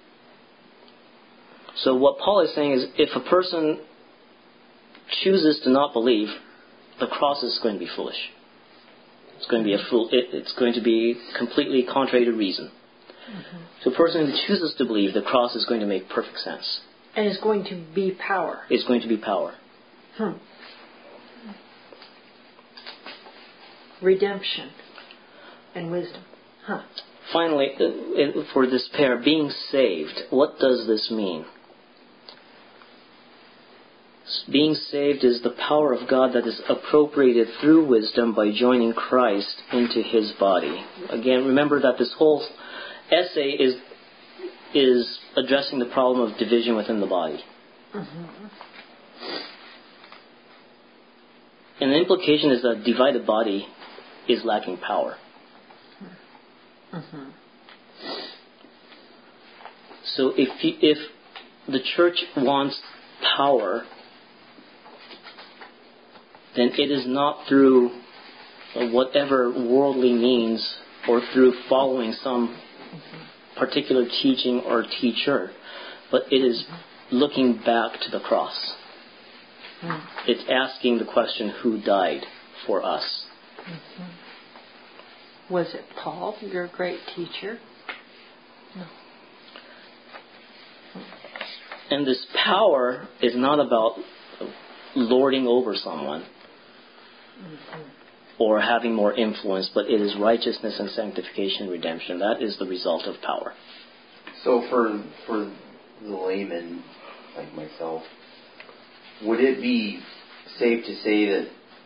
Speaker 1: So what Paul is saying is, if a person chooses to not believe, the cross is going to be foolish. It's going to be a fool. It, it's going to be completely contrary to reason. Mm-hmm. So a person who chooses to believe, the cross is going to make perfect sense.
Speaker 2: And it's going to be power.
Speaker 1: It's going to be power.
Speaker 2: Hmm. Redemption and wisdom. Huh.
Speaker 1: Finally, for this pair, being saved, what does this mean? Being saved is the power of God that is appropriated through wisdom by joining Christ into His body. Again, remember that this whole essay is is addressing the problem of division within the body. Mm-hmm. And the implication is that a divided body is lacking power. Mm-hmm. So if you, if the church wants power, then it is not through whatever worldly means or through following some particular teaching or teacher, but it is looking back to the cross. Mm. It's asking the question, who died for us?
Speaker 2: Mm-hmm. Was it Paul, your great teacher? No.
Speaker 1: And this power is not about lording over someone mm-hmm. or having more influence, but it is righteousness and sanctification and redemption. That is the result of power.
Speaker 3: So for for the layman like myself, would it be safe to say that,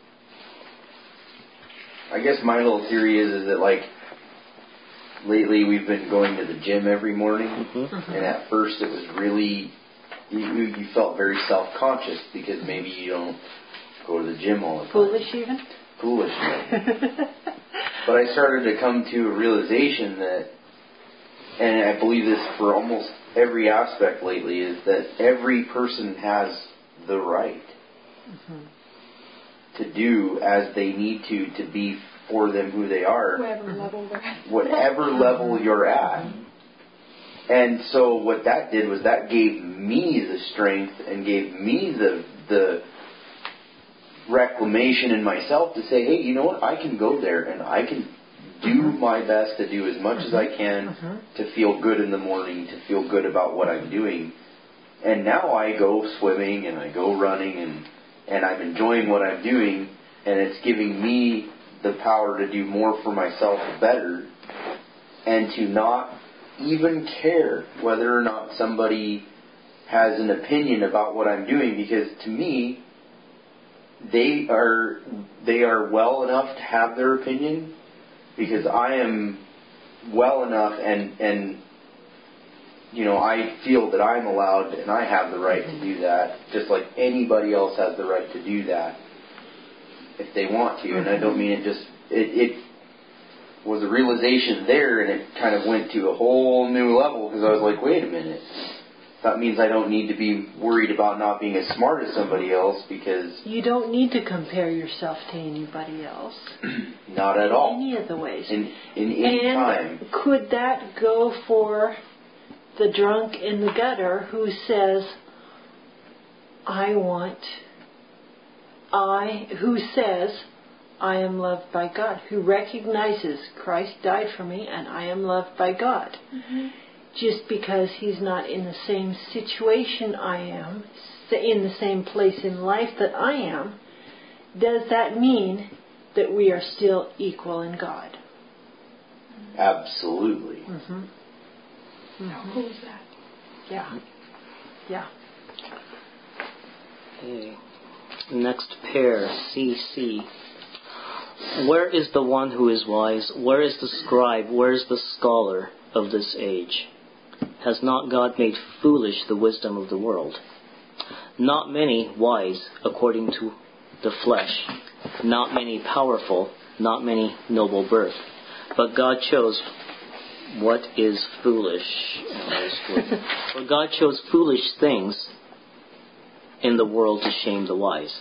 Speaker 3: I guess my little theory is, is that like lately we've been going to the gym every morning, mm-hmm. and at first it was really, you, you felt very self-conscious because maybe you don't go to the gym all the time.
Speaker 2: Foolish even?
Speaker 3: Foolish even. But I started to come to a realization that, and I believe this for almost every aspect lately, is that every person has the right mm-hmm. to do as they need to to be for them who they are.
Speaker 4: Whatever level they're at.
Speaker 3: Whatever level you're at. And so what that did was that gave me the strength and gave me the the reclamation in myself to say, hey, you know what? I can go there and I can do my best to do as much as I can uh-huh. to feel good in the morning, to feel good about what I'm doing. And now I go swimming and I go running and, and I'm enjoying what I'm doing, and it's giving me the power to do more for myself better and to not even care whether or not somebody has an opinion about what I'm doing, because to me they are they are well enough to have their opinion, because I am well enough and and you know, I feel that I'm allowed and I have the right to do that, just like anybody else has the right to do that if they want to. And I don't mean it just, it, it was a realization there, and it kind of went to a whole new level, because I was like, wait a minute. That means I don't need to be worried about not being as smart as somebody else, because...
Speaker 2: You don't need to compare yourself to anybody else.
Speaker 3: Not at all.
Speaker 2: In any of the ways.
Speaker 3: In, in any
Speaker 2: and
Speaker 3: time.
Speaker 2: Could that go for the drunk in the gutter who says, I want I, who says, I am loved by God, who recognizes Christ died for me and I am loved by God.
Speaker 4: Mm-hmm.
Speaker 2: Just because he's not in the same situation I am, in the same place in life that I am, does that mean that we are still equal in God?
Speaker 3: Absolutely.
Speaker 2: Mm-hmm.
Speaker 4: How cool is that?
Speaker 2: Yeah. Yeah.
Speaker 1: Okay. Next pair, C C. Where is the one who is wise? Where is the scribe? Where is the scholar of this age? Has not God made foolish the wisdom of the world? Not many wise according to the flesh, not many powerful, not many noble birth. But God chose what is foolish. For God chose foolish things in the world to shame the wise.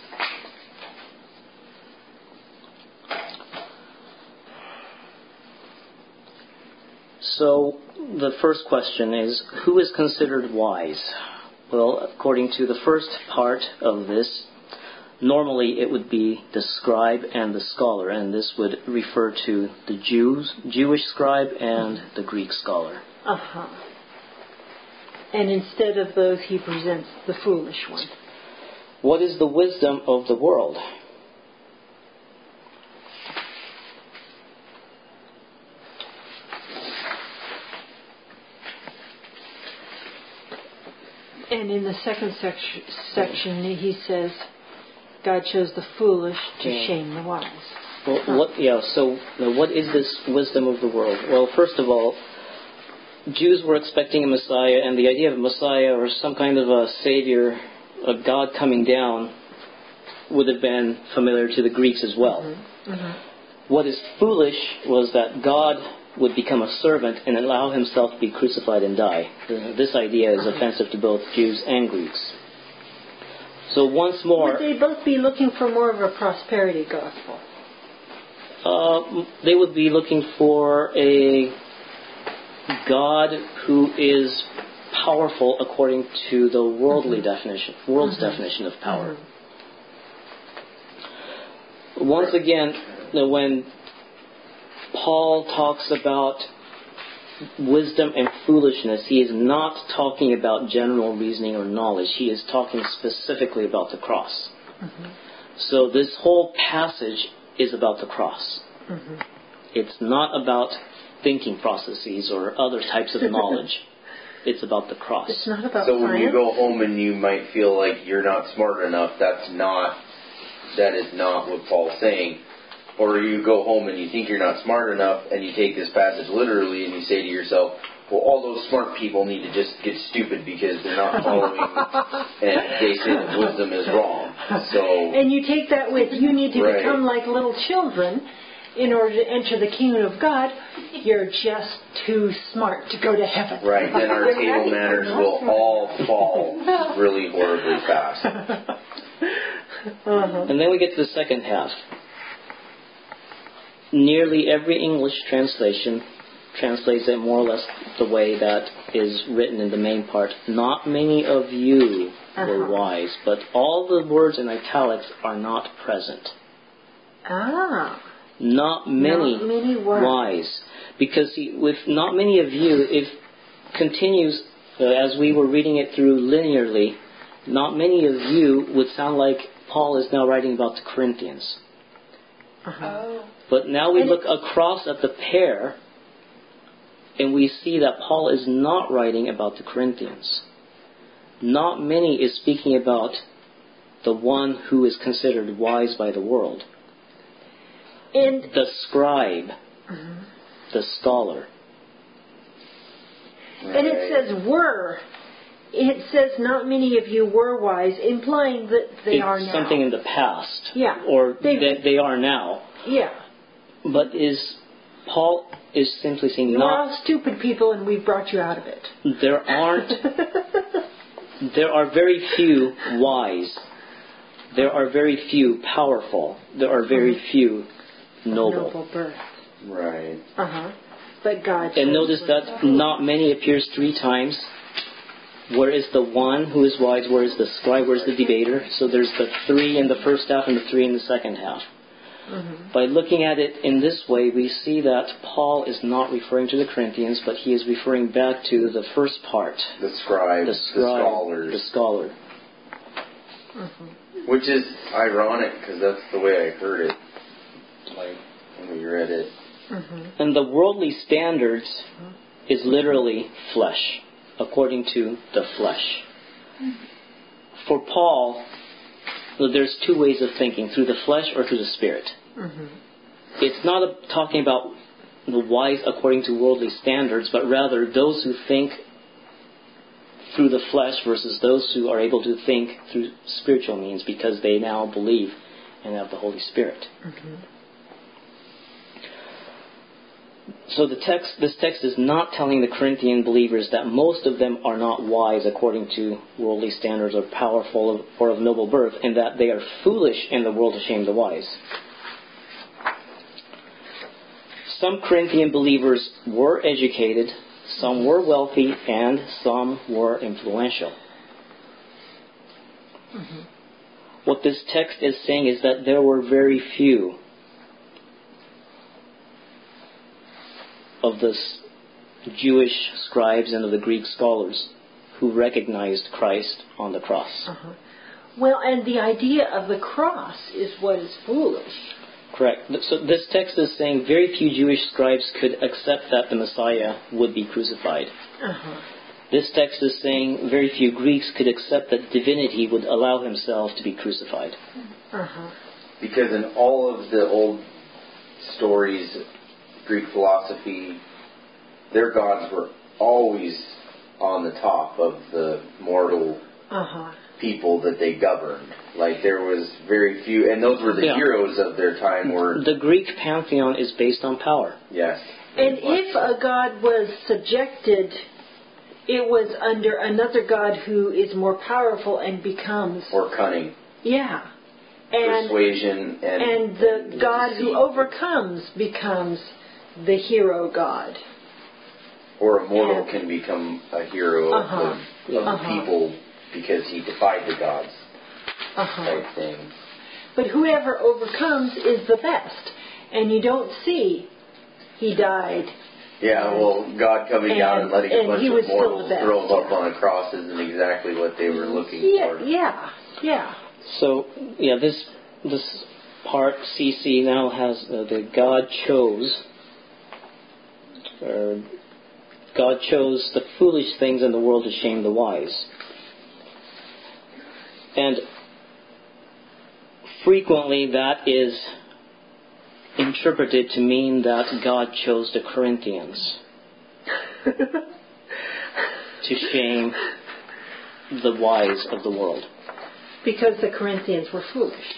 Speaker 1: So the first question is, who is considered wise? Well, according to the first part of this, normally it would be the scribe and the scholar, and this would refer to the Jews, Jewish scribe and the Greek scholar.
Speaker 2: Uh-huh. And instead of those, he presents the foolish one.
Speaker 1: What is the wisdom of the world?
Speaker 2: And in the second section, section he says, God chose the foolish to
Speaker 1: Yeah.
Speaker 2: shame the wise.
Speaker 1: Well,
Speaker 2: Huh.
Speaker 1: what? Yeah. So, now what is this wisdom of the world? Well, first of all, Jews were expecting a Messiah, and the idea of a Messiah or some kind of a savior, a God coming down, would have been familiar to the Greeks as well.
Speaker 2: Mm-hmm. Mm-hmm.
Speaker 1: What is foolish was that God would become a servant and allow himself to be crucified and die. This idea is offensive to both Jews and Greeks. So once more,
Speaker 2: Would they both be looking for more of a prosperity gospel?
Speaker 1: uh, they would be looking for a God who is powerful according to the worldly mm-hmm. definition, world's mm-hmm. definition of power. Mm-hmm. Once again, when Paul talks about wisdom and foolishness, he is not talking about general reasoning or knowledge. He is talking specifically about the cross. Mm-hmm. So this whole passage is about the cross. Mm-hmm. It's not about thinking processes or other types of knowledge. It's about the cross.
Speaker 2: It's not about
Speaker 3: So when
Speaker 2: science.
Speaker 3: you go home and you might feel like you're not smart enough, that's not, that is not what Paul's saying. Or you go home and you think you're not smart enough and you take this passage literally and you say to yourself, well, all those smart people need to just get stupid because they're not following and they say that wisdom is wrong. So,
Speaker 2: and you take that with, you need to
Speaker 3: right.
Speaker 2: become like little children in order to enter the kingdom of God. You're just too smart to go to heaven.
Speaker 3: Right, then our table manners will all fall really horribly fast.
Speaker 2: Uh-huh.
Speaker 1: And then we get to the second half. Nearly every English translation translates it more or less the way that is written in the main part. Not many of you
Speaker 2: uh-huh.
Speaker 1: were wise, but all the words in italics are not present.
Speaker 2: Ah.
Speaker 1: Not many,
Speaker 2: not many
Speaker 1: wise. Because see, with not many of you, it continues, uh, as we were reading it through linearly, not many of you would sound like Paul is now writing about the Corinthians.
Speaker 2: Uh-huh.
Speaker 4: Oh.
Speaker 1: But now we
Speaker 2: and
Speaker 1: look across at the pair, and we see that Paul is not writing about the Corinthians. Not many is speaking about the one who is considered wise by the world.
Speaker 2: And
Speaker 1: the scribe,
Speaker 2: uh-huh.
Speaker 1: the scholar.
Speaker 3: Right.
Speaker 2: And it says were. It says not many of you were wise, implying that they
Speaker 1: it's
Speaker 2: are now.
Speaker 1: Something in the past.
Speaker 2: Yeah.
Speaker 1: Or
Speaker 2: They've,
Speaker 1: that they are now.
Speaker 2: Yeah.
Speaker 1: But is Paul is simply saying
Speaker 2: You're
Speaker 1: not
Speaker 2: all stupid people and we've brought you out of it.
Speaker 1: There aren't there are very few wise. There are very few powerful. There are very few noble.
Speaker 2: Noble birth.
Speaker 3: Right.
Speaker 2: Uh-huh. But God.
Speaker 1: And notice that not many appears three times. where is the one who is wise, where is the scribe, where is the debater? So there's the three in the first half and the three in the second half. Mm-hmm. By looking at it in this way, we see that Paul is not referring to the Corinthians, but he is referring back to the first part.
Speaker 3: The scribes,
Speaker 1: the, scribe,
Speaker 3: the scholars.
Speaker 1: The scholar.
Speaker 3: Mm-hmm. Which is ironic, because that's the way I heard it, like when we read it.
Speaker 1: Mm-hmm. And the worldly standards is literally flesh, according to the flesh. For Paul, there's two ways of thinking, through the flesh or through the spirit. Mm-hmm. It's not a, talking about the wise according to worldly standards, but rather those who think through the flesh versus those who are able to think through spiritual means because they now believe and have the Holy Spirit. Mm-hmm. So the text, this text is not telling the Corinthian believers that most of them are not wise according to worldly standards or powerful or of noble birth, and that they are foolish in the world to shame the wise. Some Corinthian believers were educated, some were wealthy, and some were influential. Mm-hmm. What this text is saying is that there were very few of the Jewish scribes and of the Greek scholars who recognized Christ on the cross.
Speaker 2: Uh-huh. Well, and the idea of the cross is what is foolish.
Speaker 1: Correct. So this text is saying very few Jewish scribes could accept that the Messiah would be crucified. Uh-huh. This text is saying very few Greeks could accept that divinity would allow himself to be crucified.
Speaker 3: Uh-huh. Because in all of the old stories, Greek philosophy, their gods were always on the top of the mortal uh-huh. people that they governed. Like there was very few, and those were the yeah. heroes of their time. Were
Speaker 1: the Greek pantheon is based on power.
Speaker 3: Yes.
Speaker 2: And if a god was subjected, it was under another god who is more powerful and becomes
Speaker 3: more cunning.
Speaker 2: Yeah. And,
Speaker 3: persuasion and
Speaker 2: and the and god deceit. Who overcomes becomes the hero god.
Speaker 3: Or a mortal and, can become a hero uh-huh, of, the, of uh-huh. the people because he defied the gods. Uh-huh. Type thing.
Speaker 2: But whoever overcomes is the best. And you don't see he died.
Speaker 3: Yeah,
Speaker 2: and,
Speaker 3: well, God coming
Speaker 2: and,
Speaker 3: down and letting a bunch of mortals throw
Speaker 2: yeah.
Speaker 3: up on a cross isn't exactly what they were looking
Speaker 2: yeah,
Speaker 3: for.
Speaker 2: Yeah, yeah.
Speaker 1: So, yeah, this this part, C C, now has uh, the God chose... Uh, God chose the foolish things in the world to shame the wise. And frequently that is interpreted to mean that God chose the Corinthians to shame the wise of the world.
Speaker 2: Because the Corinthians were foolish.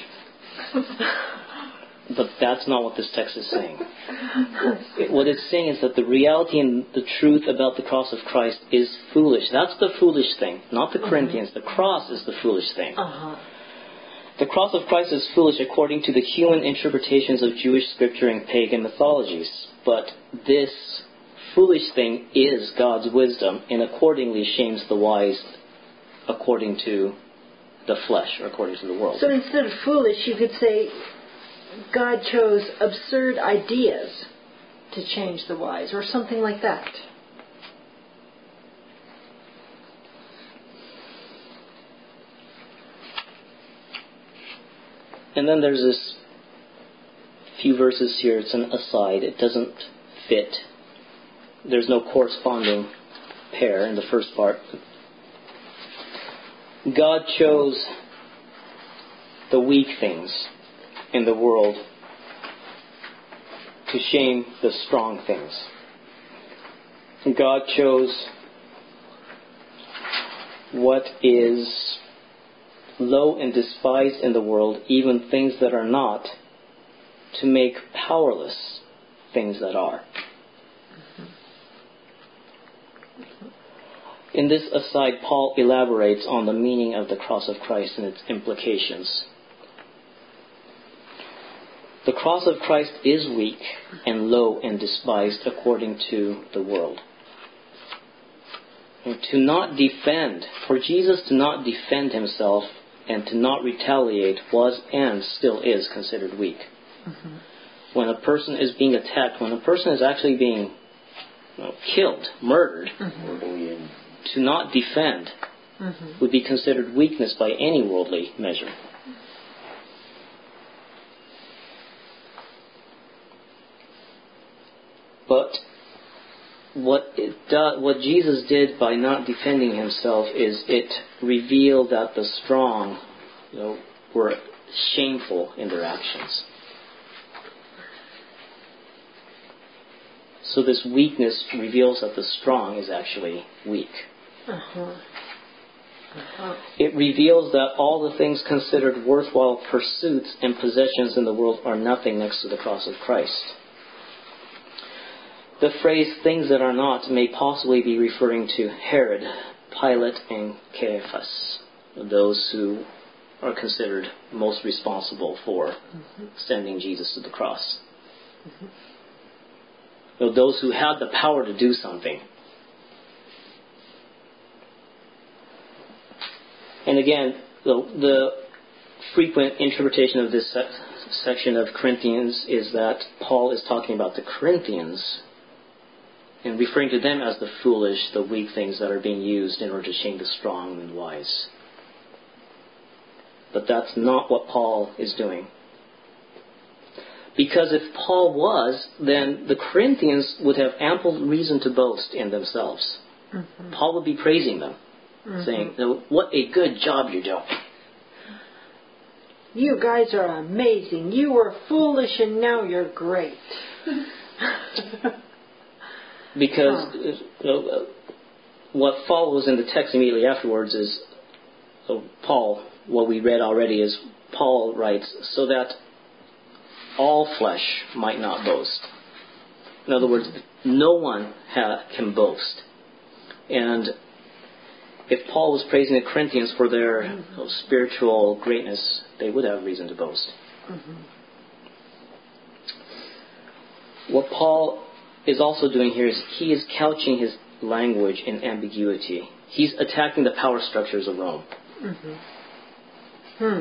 Speaker 1: But that's not what this text is saying. What it's saying is that the reality and the truth about the cross of Christ is foolish. That's the foolish thing, not the Corinthians. The cross is the foolish thing. Uh-huh. The cross of Christ is foolish according to the human interpretations of Jewish scripture and pagan mythologies. But this foolish thing is God's wisdom and accordingly shames the wise according to the flesh or according to the world.
Speaker 2: So instead of foolish, you could say God chose absurd ideas to change the wise, or something like that.
Speaker 1: And then there's this few verses here. It's an aside. It doesn't fit. There's no corresponding pair in the first part. God chose the weak things in the world to shame the strong things. God chose what is low and despised in the world, even things that are not, to make powerless things that are. In this aside, Paul elaborates on the meaning of the cross of Christ and its implications. The cross of Christ is weak and low and despised according to the world. to not defend, for Jesus to not defend himself and to not retaliate was and still is considered weak. Mm-hmm. When a person is being attacked, when a person is actually being you know, killed, murdered, mm-hmm. to not defend mm-hmm. would be considered weakness by any worldly measure. But what it do, what Jesus did by not defending himself is it revealed that the strong, you know, were shameful in their actions. So this weakness reveals that the strong is actually weak. Uh-huh. Uh-huh. It reveals that all the things considered worthwhile pursuits and possessions in the world are nothing next to the cross of Christ. The phrase things that are not may possibly be referring to Herod, Pilate, and Caiaphas, those who are considered most responsible for mm-hmm. sending Jesus to the cross. Mm-hmm. You know, those who had the power to do something. And again, the, the frequent interpretation of this sec- section of Corinthians is that Paul is talking about the Corinthians and referring to them as the foolish, the weak things that are being used in order to shame the strong and wise. But that's not what Paul is doing. Because if Paul was, then the Corinthians would have ample reason to boast in themselves. Mm-hmm. Paul would be praising them, mm-hmm. saying, what a good job you're doing.
Speaker 2: You guys are amazing. You were foolish and now you're great.
Speaker 1: Because huh. uh, what follows in the text immediately afterwards is uh, Paul, what we read already is Paul writes, so that all flesh might not boast. In other words, no one ha- can boast. And if Paul was praising the Corinthians for their mm-hmm. you know, spiritual greatness, they would have reason to boast. Mm-hmm. What Paul is also doing here is he is couching his language in ambiguity. He's attacking the power structures of Rome. Mm-hmm. Hmm.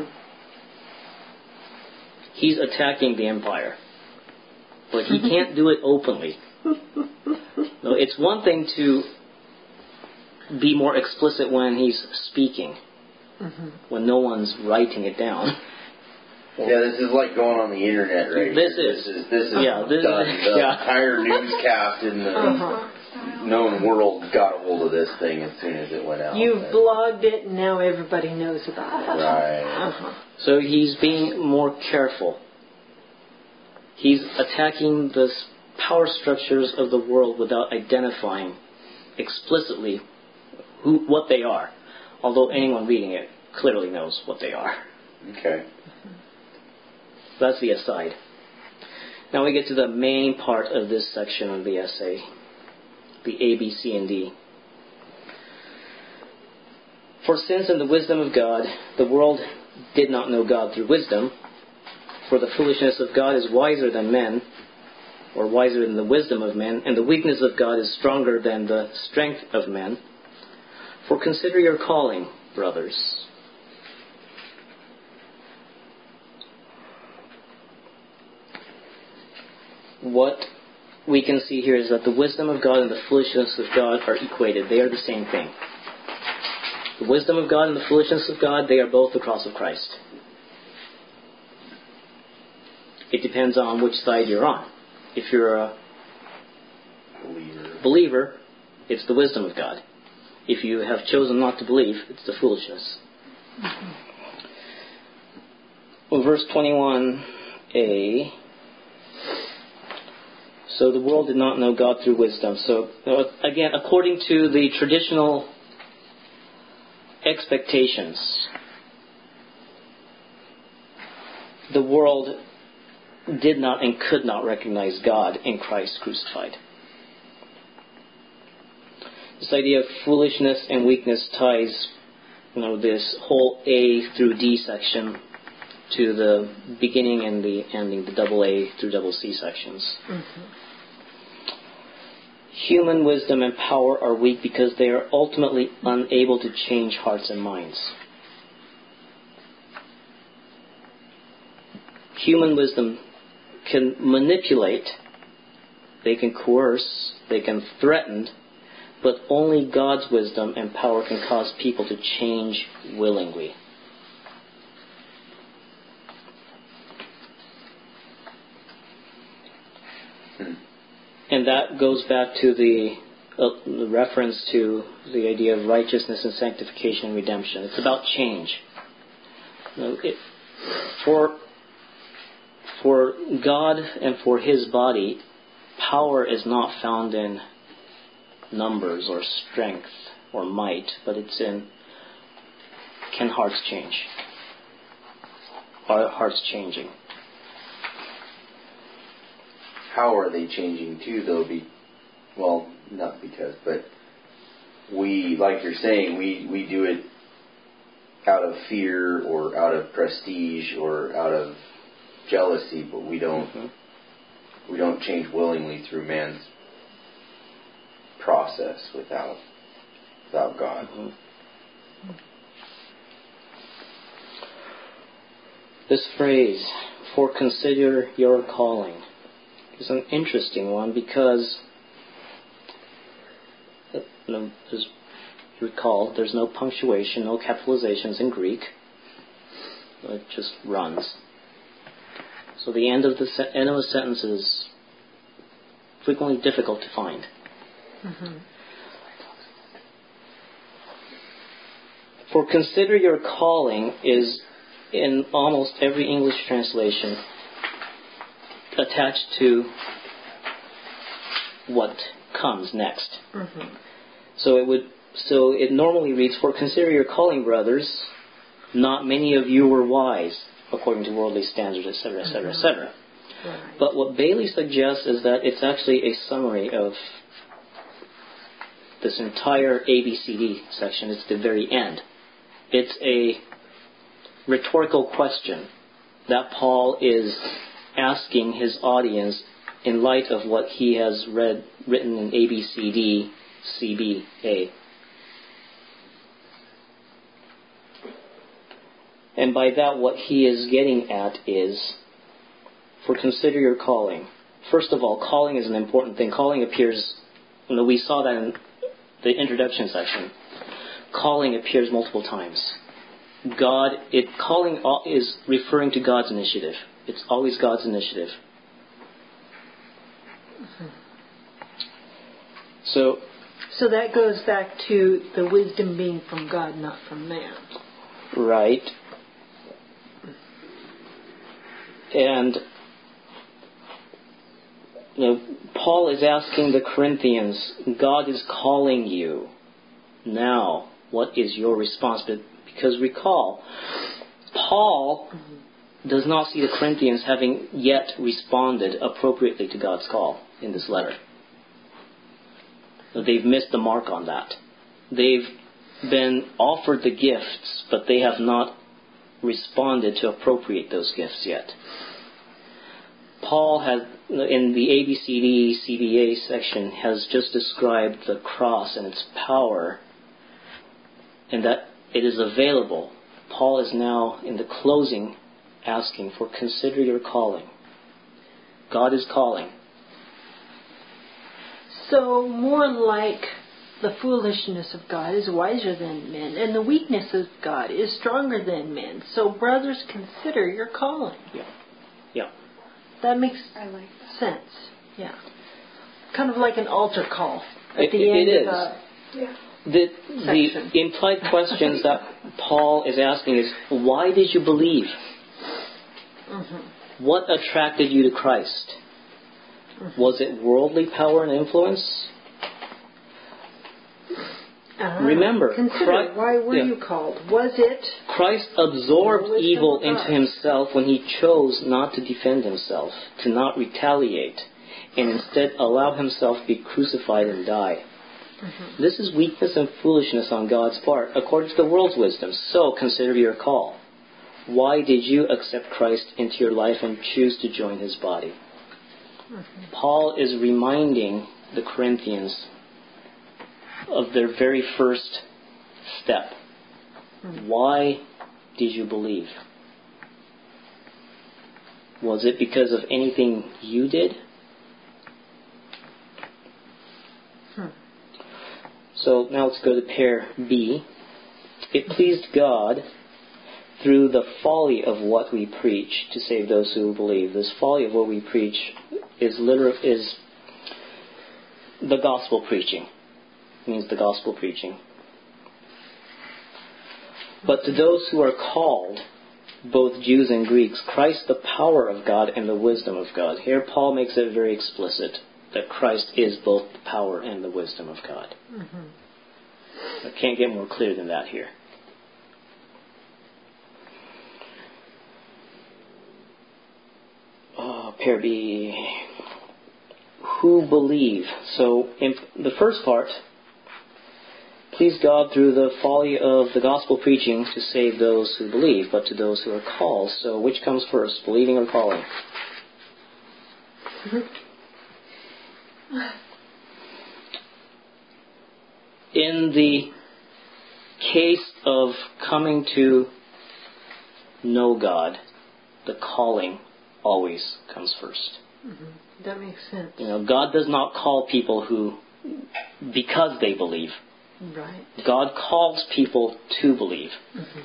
Speaker 1: He's attacking the empire. But he can't do it openly. No, it's one thing to be more explicit when he's speaking, mm-hmm. when no one's writing it down.
Speaker 3: Yeah, this is like going on the internet, right?
Speaker 1: This
Speaker 3: here.
Speaker 1: is.
Speaker 3: This is, this is
Speaker 1: yeah, this
Speaker 3: done.
Speaker 1: Is,
Speaker 3: the
Speaker 1: yeah.
Speaker 3: entire newscast in the uh-huh. known world got a hold of this thing as soon as it went out.
Speaker 2: You've and blogged it, and now everybody knows about it.
Speaker 3: Right.
Speaker 2: Uh-huh.
Speaker 1: So he's being more careful. He's attacking the power structures of the world without identifying explicitly who, what they are. Although anyone reading it clearly knows what they are.
Speaker 3: Okay.
Speaker 1: That's the aside. Now we get to the main part of this section of the essay, the A, B, C, and D. For since in the wisdom of God, the world did not know God through wisdom, for the foolishness of God is wiser than men, or wiser than the wisdom of men, and the weakness of God is stronger than the strength of men. For consider your calling, brothers. What we can see here is that the wisdom of God and the foolishness of God are equated. They are the same thing. The wisdom of God and the foolishness of God, they are both the cross of Christ. It depends on which side you're on. If you're a believer, believer it's the wisdom of God. If you have chosen not to believe, it's the foolishness. Mm-hmm. Well, verse twenty-one a... So the world did not know God through wisdom. So again, according to the traditional expectations, the world did not and could not recognize God in Christ crucified. This idea of foolishness and weakness ties, you know, this whole A through D section to the beginning and the ending, the double A through double C sections. Mm-hmm. Human wisdom and power are weak because they are ultimately unable to change hearts and minds. Human wisdom can manipulate, they can coerce, they can threaten, but only God's wisdom and power can cause people to change willingly. And that goes back to the, uh, the reference to the idea of righteousness and sanctification and redemption. It's about change. You know, it, for, for God and for His body, power is not found in numbers or strength or might, but it's in, can hearts change? Are hearts changing?
Speaker 3: How are they changing too, though? Be, well, not because, but we, like you're saying, we, we do it out of fear or out of prestige or out of jealousy, but we don't mm-hmm. we don't change willingly through man's process without without God.
Speaker 1: Mm-hmm. This phrase, "for consider your calling," is an interesting one because, you know, as you recall, there's no punctuation, no capitalizations in Greek. It just runs. So the end of the se- end of a sentence is frequently difficult to find.
Speaker 2: Mm-hmm.
Speaker 1: For consider your calling is in almost every English translation attached to what comes next.
Speaker 2: Mm-hmm.
Speaker 1: So it would so it normally reads, "For consider your calling, brothers, not many of you were wise according to worldly standards," et cetera, et cetera, et cetera.
Speaker 2: Right.
Speaker 1: But what Bailey suggests is that it's actually a summary of this entire A B C D section. It's the very end. It's a rhetorical question that Paul is asking his audience in light of what he has read written in A B C D C B A. And by that, what he is getting at is, for consider your calling. First of all, calling is an important thing. Calling appears, you know, we saw that in the introduction section. Calling appears multiple times. God, it calling is referring to God's initiative. It's always God's initiative. So,
Speaker 2: so that goes back to the wisdom being from God, not from man.
Speaker 1: Right. And you know, Paul is asking the Corinthians, God is calling you. Now, what is your response? Because recall, Paul does not see the Corinthians having yet responded appropriately to God's call in this letter. They've missed the mark on that. They've been offered the gifts, but they have not responded to appropriate those gifts yet. Paul has, in the A B C D C B A section, has just described the cross and its power, and that it is available. Paul is now, in the closing, asking for consider your calling. God is calling.
Speaker 2: So, more like the foolishness of God is wiser than men, and the weakness of God is stronger than men. So, brothers, consider your calling.
Speaker 1: Yeah. Yeah.
Speaker 2: That makes
Speaker 4: I like that.
Speaker 2: sense. Yeah. Kind of like an altar call at
Speaker 1: It,
Speaker 2: the
Speaker 1: it,
Speaker 2: end
Speaker 1: it is.
Speaker 2: of a
Speaker 4: Yeah.
Speaker 1: The,
Speaker 2: section.
Speaker 1: the implied questions that Paul is asking is, why did you believe?
Speaker 2: Mm-hmm.
Speaker 1: What attracted you to Christ? Mm-hmm. Was it worldly power and influence?
Speaker 2: Uh-huh.
Speaker 1: Remember,
Speaker 2: consider
Speaker 1: Christ,
Speaker 2: why were
Speaker 1: yeah.
Speaker 2: you called? Was it
Speaker 1: Christ absorbed
Speaker 2: wisdom
Speaker 1: evil
Speaker 2: of
Speaker 1: into
Speaker 2: God?
Speaker 1: himself when he chose not to defend himself, to not retaliate, and instead allow himself to be crucified and die. Mm-hmm. This is weakness and foolishness on God's part, according to the world's wisdom. So consider your call. Why did you accept Christ into your life and choose to join his body? Mm-hmm. Paul is reminding the Corinthians of their very first step. Why did you believe? Was it because of anything you did?
Speaker 2: Hmm.
Speaker 1: So now let's go to pair B. It pleased God through the folly of what we preach to save those who believe. This folly of what we preach is literal, is the gospel preaching. It means the gospel preaching. But to those who are called, both Jews and Greeks, Christ the power of God and the wisdom of God. Here Paul makes it very explicit that Christ is both the power and the wisdom of God. Mm-hmm. I can't get more clear than that here. Oh, pair B. Who believe? So in the first part, please God through the folly of the gospel preaching to save those who believe, but to those who are called. So which comes first, believing or calling? In the case of coming to know God, the calling always comes first.
Speaker 2: Mm-hmm. That makes sense.
Speaker 1: You know, God does not call people who, because they believe.
Speaker 2: Right.
Speaker 1: God calls people to believe.
Speaker 2: Mm-hmm.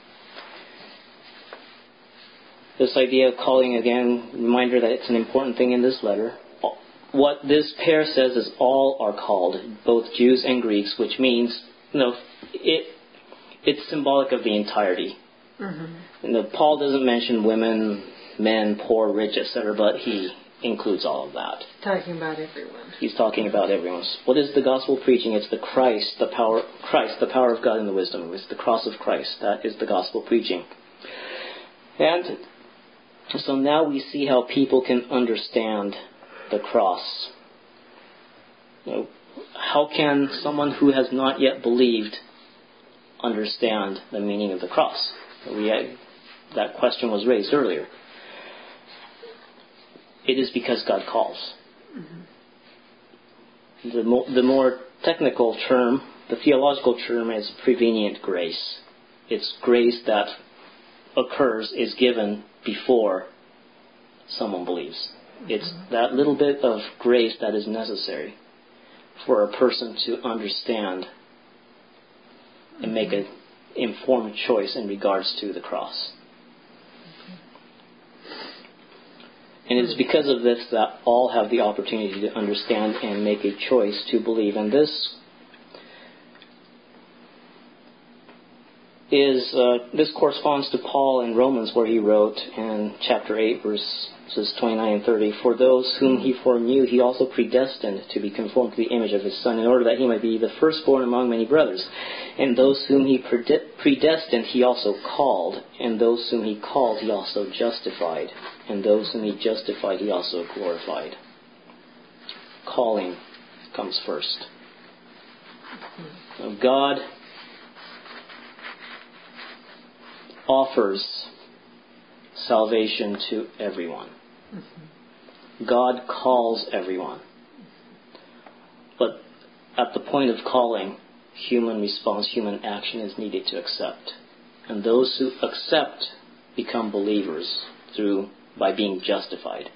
Speaker 1: This idea of calling, again, reminder that it's an important thing in this letter. What this pair says is all are called, both Jews and Greeks, which means, you know, it it's symbolic of the entirety. Mm-hmm. You know, Paul doesn't mention women, men, poor, rich, et cetera, but he includes all of that.
Speaker 2: Talking about everyone.
Speaker 1: He's talking about everyone. What is the gospel preaching? It's the Christ, the power, Christ, the power of God and the wisdom. It's the cross of Christ. That is the gospel preaching. And so now we see how people can understand the cross. You know, how can someone who has not yet believed understand the meaning of the cross? We had, that question was raised earlier. It is because God calls. Mm-hmm. The, mo- the more technical term, the theological term is prevenient grace. It's grace that occurs, is given before someone believes. Mm-hmm. It's that little bit of grace that is necessary for a person to understand mm-hmm. and make an informed choice in regards to the cross. And it's because of this that all have the opportunity to understand and make a choice to believe. And this is uh, this corresponds to Paul in Romans, where he wrote in chapter eight, verses twenty-nine and thirty, "For those whom he foreknew, he also predestined to be conformed to the image of his Son, in order that he might be the firstborn among many brothers. And those whom he predestined, he also called. And those whom he called, he also justified. And those whom he justified, he also glorified." Calling comes first. Now, God offers salvation to everyone. Mm-hmm. God calls everyone. But at the point of calling, human response, human action is needed to accept. And those who accept become believers through by being justified.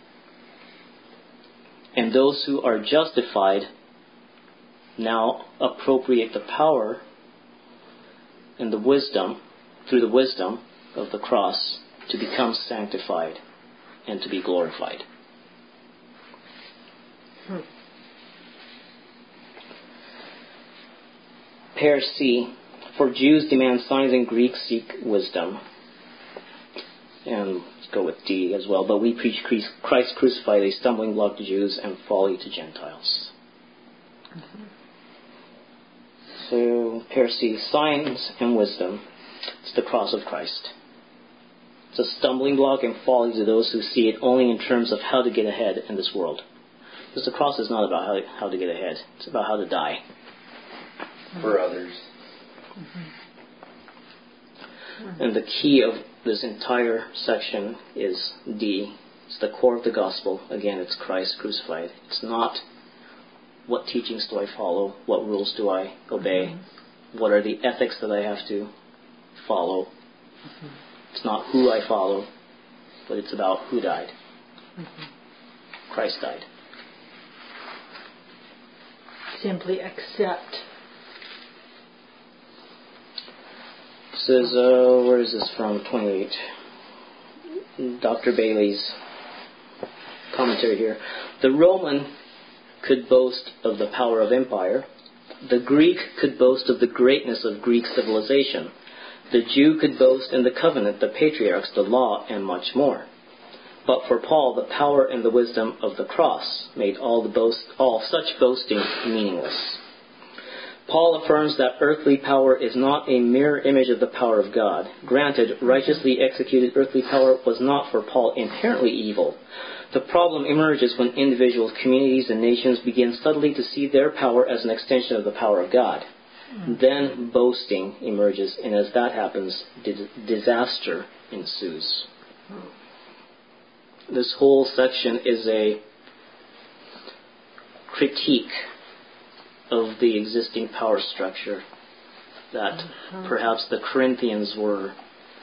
Speaker 1: And those who are justified now appropriate the power and the wisdom, through the wisdom of the cross, to become sanctified and to be glorified. Hmm. Pair C. For Jews demand signs and Greeks seek wisdom. And let's go with D as well. But we preach Christ crucified, a stumbling block to Jews and folly to Gentiles. Mm-hmm. So, pair C, signs and wisdom. It's the cross of Christ. It's a stumbling block and folly to those who see it only in terms of how to get ahead in this world. Because the cross is not about how, how to get ahead. It's about how to die.
Speaker 3: For others.
Speaker 1: Mm-hmm. And the key of this entire section is D. It's the core of the gospel. Again, it's Christ crucified. It's not what teachings do I follow? What rules do I obey? Mm-hmm. What are the ethics that I have to follow? Mm-hmm. It's not who I follow, but it's about who died. Mm-hmm. Christ died.
Speaker 2: Simply accept.
Speaker 1: It says, uh, where is this from? twenty-eight. Doctor Bailey's commentary here. The Roman could boast of the power of empire. The Greek could boast of the greatness of Greek civilization. The Jew could boast in the covenant, the patriarchs, the law, and much more. But for Paul, the power and the wisdom of the cross made all the boast, all such boasting meaningless. Paul affirms that earthly power is not a mirror image of the power of God. Granted, righteously executed earthly power was not for Paul inherently evil. The problem emerges when individuals, communities, and nations begin subtly to see their power as an extension of the power of God. Mm-hmm. Then boasting emerges, and as that happens, disaster ensues. Mm-hmm. This whole section is a critique of the existing power structure that mm-hmm. perhaps the Corinthians were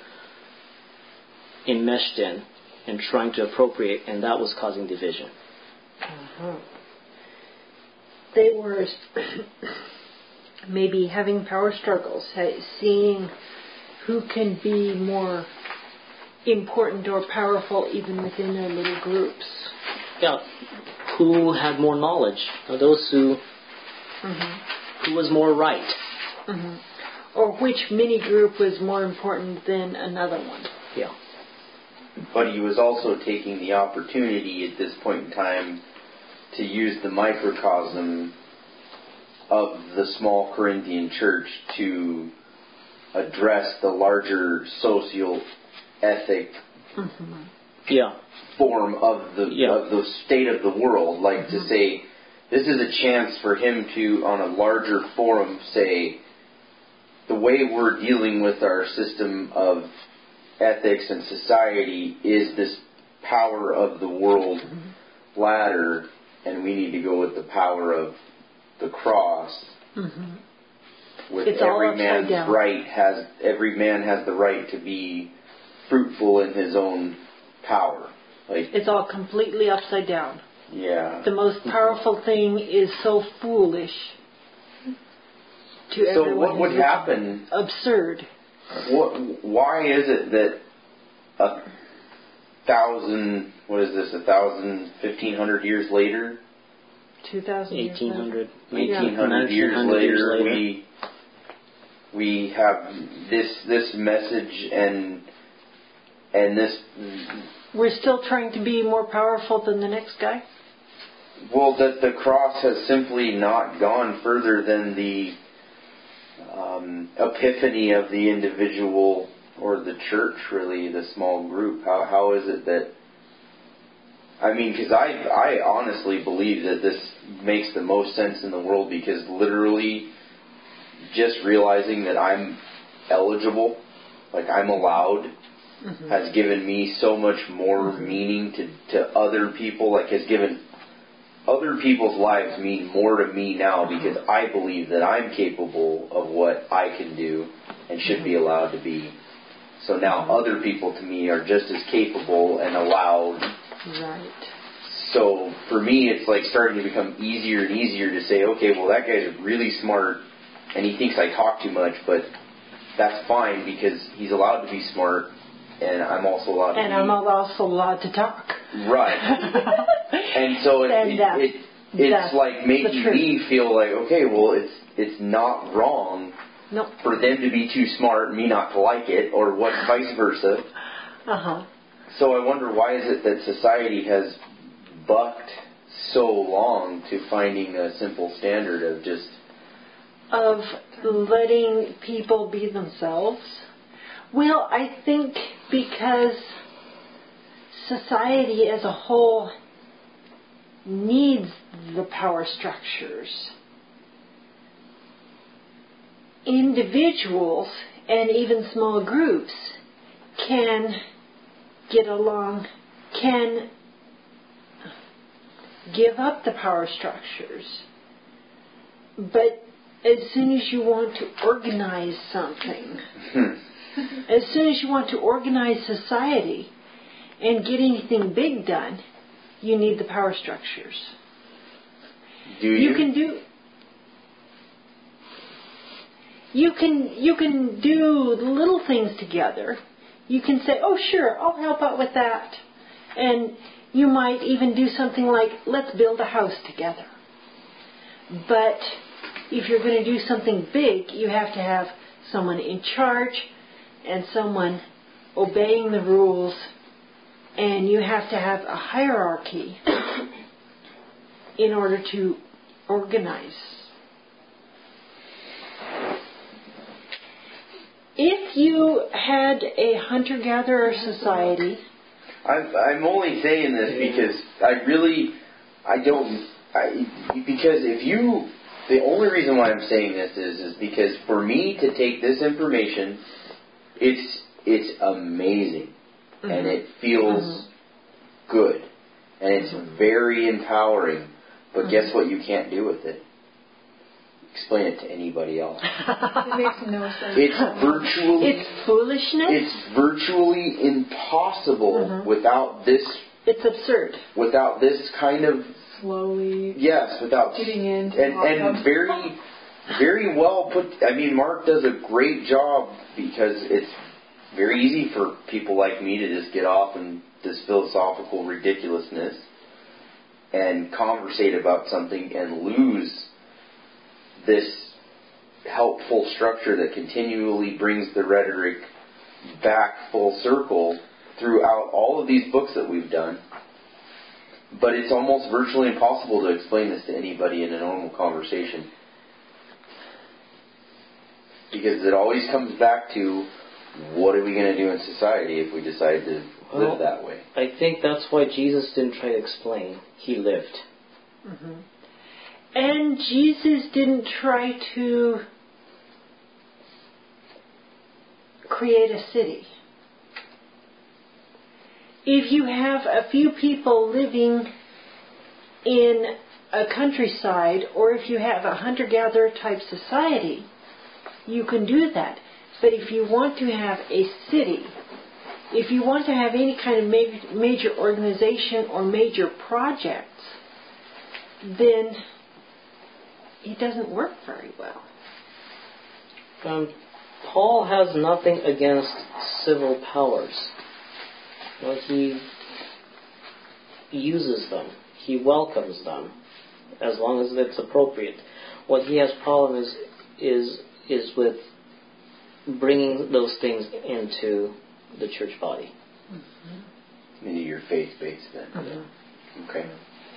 Speaker 1: enmeshed in and trying to appropriate, and that was causing division.
Speaker 2: Mm-hmm. They were maybe having power struggles, seeing who can be more important or powerful even within their little groups.
Speaker 1: Yeah, who had more knowledge? Those who
Speaker 2: mm-hmm.
Speaker 1: who was more right.
Speaker 2: Mm-hmm. Or which mini group was more important than another one.
Speaker 1: Yeah.
Speaker 3: But he was also taking the opportunity at this point in time to use the microcosm of the small Corinthian church to address the larger socio-ethic
Speaker 1: mm-hmm. yeah.
Speaker 3: form of the
Speaker 1: yeah.
Speaker 3: of the state of the world. Like mm-hmm. to say, this is a chance for him to, on a larger forum, say, the way we're dealing with our system of ethics and society is this power of the world mm-hmm. ladder, and we need to go with the power of the cross.
Speaker 2: Mm-hmm.
Speaker 3: With
Speaker 2: it's
Speaker 3: every man's
Speaker 2: down.
Speaker 3: right has every man has the right to be fruitful in his own power. Like
Speaker 2: it's all completely upside down.
Speaker 3: Yeah.
Speaker 2: The most powerful thing is so foolish to
Speaker 3: so
Speaker 2: everyone.
Speaker 3: So what would happen?
Speaker 2: Absurd.
Speaker 3: What? Why is it that a thousand? What is this? A thousand, fifteen hundred years later?
Speaker 2: Two thousand.
Speaker 1: Eighteen hundred.
Speaker 3: Eighteen hundred years later, we we have this this message and and this.
Speaker 2: We're still trying to be more powerful than the next guy?
Speaker 3: Well, that the cross has simply not gone further than the um, epiphany of the individual or the church, really, the small group. How How is it that... I mean, because I, I honestly believe that this makes the most sense in the world, because literally just realizing that I'm eligible, like I'm allowed, mm-hmm. has given me so much more mm-hmm. meaning to, to other people, like has given other people's lives mean more to me now, because mm-hmm. I believe that I'm capable of what I can do and should mm-hmm. be allowed to be. So now mm-hmm. other people to me are just as capable and allowed.
Speaker 2: Right.
Speaker 3: So for me, it's like starting to become easier and easier to say, okay, well, that guy's really smart and he thinks I talk too much, but that's fine because he's allowed to be smart. And I'm also allowed to
Speaker 2: And
Speaker 3: be...
Speaker 2: I'm also allowed to talk.
Speaker 3: Right. And so it,
Speaker 2: and
Speaker 3: it,
Speaker 2: that's,
Speaker 3: it, it's
Speaker 2: that's
Speaker 3: like making me feel like, okay, well, it's it's not wrong
Speaker 2: nope.
Speaker 3: for them to be too smart and me not to like it, or what vice versa.
Speaker 2: Uh-huh.
Speaker 3: So I wonder, why is it that society has bucked so long to finding a simple standard of just...
Speaker 2: Of letting people be themselves? Well, I think because society as a whole needs the power structures. Individuals and even small groups can get along, can give up the power structures But as soon as you want to organize something, as soon as you want to organize society and get anything big done, you need the power structures.
Speaker 3: Do you?
Speaker 2: You can do... You can you can do little things together. You can say, oh, sure, I'll help out with that. And you might even do something like, let's build a house together. But if you're going to do something big, you have to have someone in charge and someone obeying the rules. And you have to have a hierarchy in order to organize. If you had a hunter-gatherer society...
Speaker 3: I'm, I'm only saying this because I really, I don't, I, because if you, the only reason why I'm saying this is, is because for me to take this information, it's, it's amazing. Mm-hmm. And it feels mm-hmm. good. And it's mm-hmm. very empowering. But mm-hmm. guess what you can't do with it? Explain it to anybody else.
Speaker 4: It makes no sense.
Speaker 3: It's virtually...
Speaker 2: It's foolishness?
Speaker 3: It's virtually impossible mm-hmm. without this...
Speaker 2: It's absurd.
Speaker 3: Without this kind of...
Speaker 4: Slowly...
Speaker 3: Yes, without...
Speaker 4: Getting into...
Speaker 3: And, and very, very well put... I mean, Mark does a great job because it's very easy for people like me to just get off in this philosophical ridiculousness and conversate about something and lose... this helpful structure that continually brings the rhetoric back full circle throughout all of these books that we've done. But it's almost virtually impossible to explain this to anybody in a normal conversation. Because it always comes back to, what are we going to do in society if we decide to
Speaker 1: well,
Speaker 3: live that way?
Speaker 1: I think that's why Jesus didn't try to explain. He lived.
Speaker 2: Mm-hmm. And Jesus didn't try to create a city. If you have a few people living in a countryside, or if you have a hunter-gatherer type society, you can do that. But if you want to have a city, if you want to have any kind of major, major organization or major projects, then it doesn't work very well.
Speaker 1: Um, Paul has nothing against civil powers. You know, he uses them. He welcomes them, as long as it's appropriate. What he has problem is is is with bringing those things into the church body.
Speaker 3: Mm-hmm. Into your faith base, then.
Speaker 1: Mm-hmm.
Speaker 3: Okay.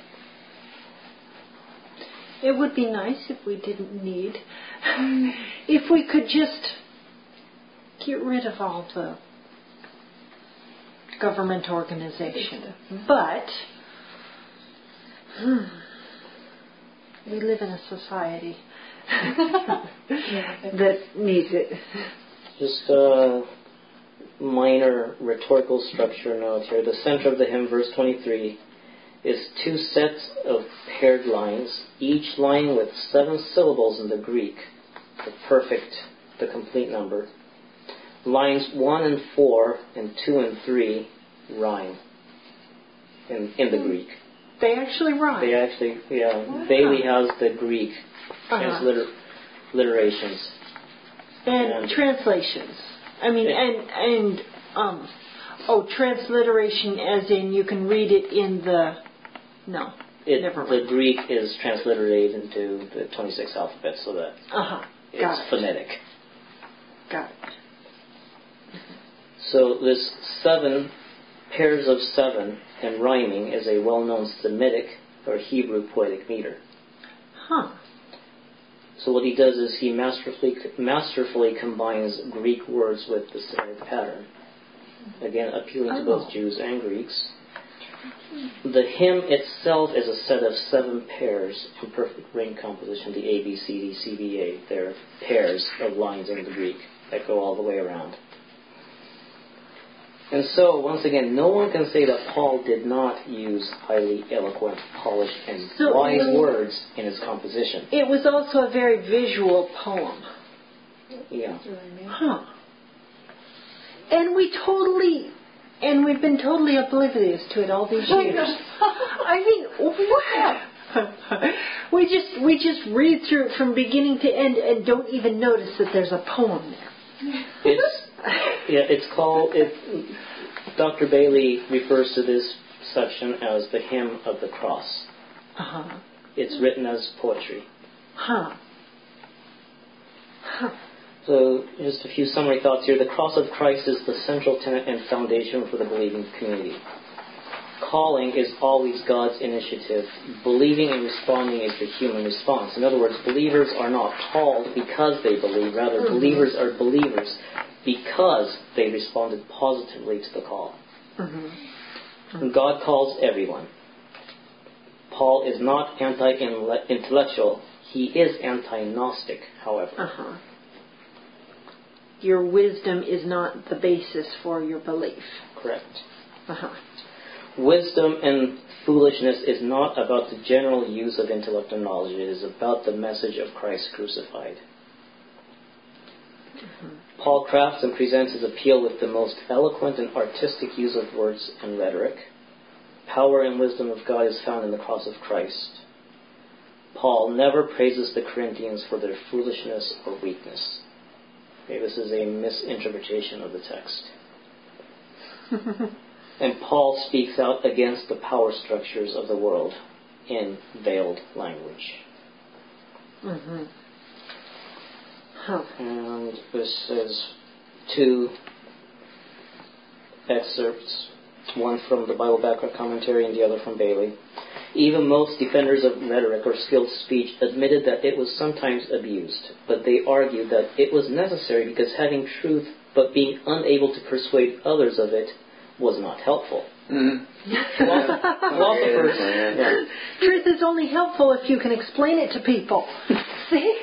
Speaker 2: It would be nice if we didn't need, if we could just get rid of all the government organization. But hmm, we live in a society that needs it.
Speaker 1: Just a minor rhetorical structure note here. The center of the hymn, verse twenty-three, is two sets of paired lines, each line with seven syllables in the Greek, the perfect, the complete number. Lines one and four and two and three rhyme in, in the Greek.
Speaker 2: They actually rhyme?
Speaker 1: They actually, yeah.
Speaker 2: Wow.
Speaker 1: Bailey has the Greek
Speaker 2: uh-huh.
Speaker 1: transliterations.
Speaker 2: And,
Speaker 1: and
Speaker 2: translations. I mean,
Speaker 1: yeah.
Speaker 2: and, and, um, oh, transliteration as in you can read it in the, no,
Speaker 1: it,
Speaker 2: never mind.
Speaker 1: The Greek is transliterated into the twenty-six alphabet so that
Speaker 2: uh-huh.
Speaker 1: it's
Speaker 2: Got it.
Speaker 1: phonetic.
Speaker 2: Got it.
Speaker 1: So this seven pairs of seven and rhyming is a well-known Semitic or Hebrew poetic meter.
Speaker 2: Huh.
Speaker 1: So what he does is he masterfully masterfully combines Greek words with the Semitic pattern. Again, appealing to
Speaker 2: oh.
Speaker 1: both Jews and Greeks. The hymn itself is a set of seven pairs in perfect ring composition, the A, B, C, D, C, B, A. They're pairs of lines in the Greek that go all the way around. And so, once again, no one can say that Paul did not use highly eloquent, polished, and
Speaker 2: So
Speaker 1: wise
Speaker 2: it was-
Speaker 1: words in his composition.
Speaker 2: It was also a very visual poem.
Speaker 1: Yeah.
Speaker 2: Huh. And we totally, and we've been totally oblivious to it all these years. I mean, what? we just we just read through it from beginning to end and don't even notice that there's a poem there.
Speaker 1: It's yeah. It's called. It, Doctor Bailey refers to this section as the Hymn of the Cross.
Speaker 2: Uh-huh.
Speaker 1: It's written as poetry.
Speaker 2: Huh. Huh.
Speaker 1: So, just a few summary thoughts here. The cross of Christ is the central tenet and foundation for the believing community. Calling is always God's initiative. Believing and responding is the human response. In other words, believers are not called because they believe. Rather, mm-hmm. believers are believers because they responded positively to the call.
Speaker 2: Mm-hmm.
Speaker 1: And God calls everyone. Paul is not anti-intellectual. He is anti-Gnostic, however.
Speaker 2: Uh-huh. Your wisdom is not the basis for your belief.
Speaker 1: Correct.
Speaker 2: Uh-huh.
Speaker 1: Wisdom and foolishness is not about the general use of intellect and knowledge. It is about the message of Christ crucified. Mm-hmm. Paul crafts and presents his appeal with the most eloquent and artistic use of words and rhetoric. Power and wisdom of God is found in the cross of Christ. Paul never praises the Corinthians for their foolishness or weakness. Okay, this is a misinterpretation of the text. And Paul speaks out against the power structures of the world in veiled language.
Speaker 2: Mm-hmm. Huh.
Speaker 1: And this is two excerpts, one from the Bible Background Commentary and the other from Bailey. Even most defenders of rhetoric or skilled speech admitted that it was sometimes abused, but they argued that it was necessary because having truth but being unable to persuade others of it was not helpful.
Speaker 3: Mm-hmm.
Speaker 1: Philosophers, yeah.
Speaker 2: Truth is only helpful if you can explain it to people. See?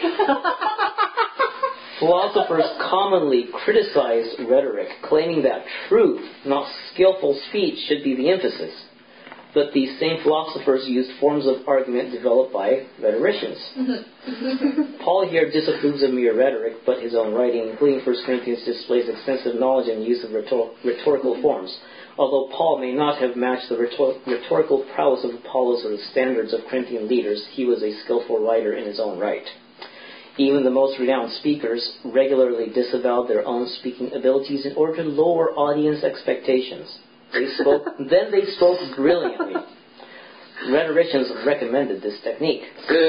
Speaker 1: Philosophers commonly criticize rhetoric, claiming that truth, not skillful speech, should be the emphasis. But these same philosophers used forms of argument developed by rhetoricians. Paul here disapproves of mere rhetoric, but his own writing, including First Corinthians, displays extensive knowledge and use of rhetor- rhetorical forms. Although Paul may not have matched the rhetor- rhetorical prowess of Apollos or the standards of Corinthian leaders, he was a skillful writer in his own right. Even the most renowned speakers regularly disavowed their own speaking abilities in order to lower audience expectations. They spoke, then they spoke brilliantly. Rhetoricians recommended this technique.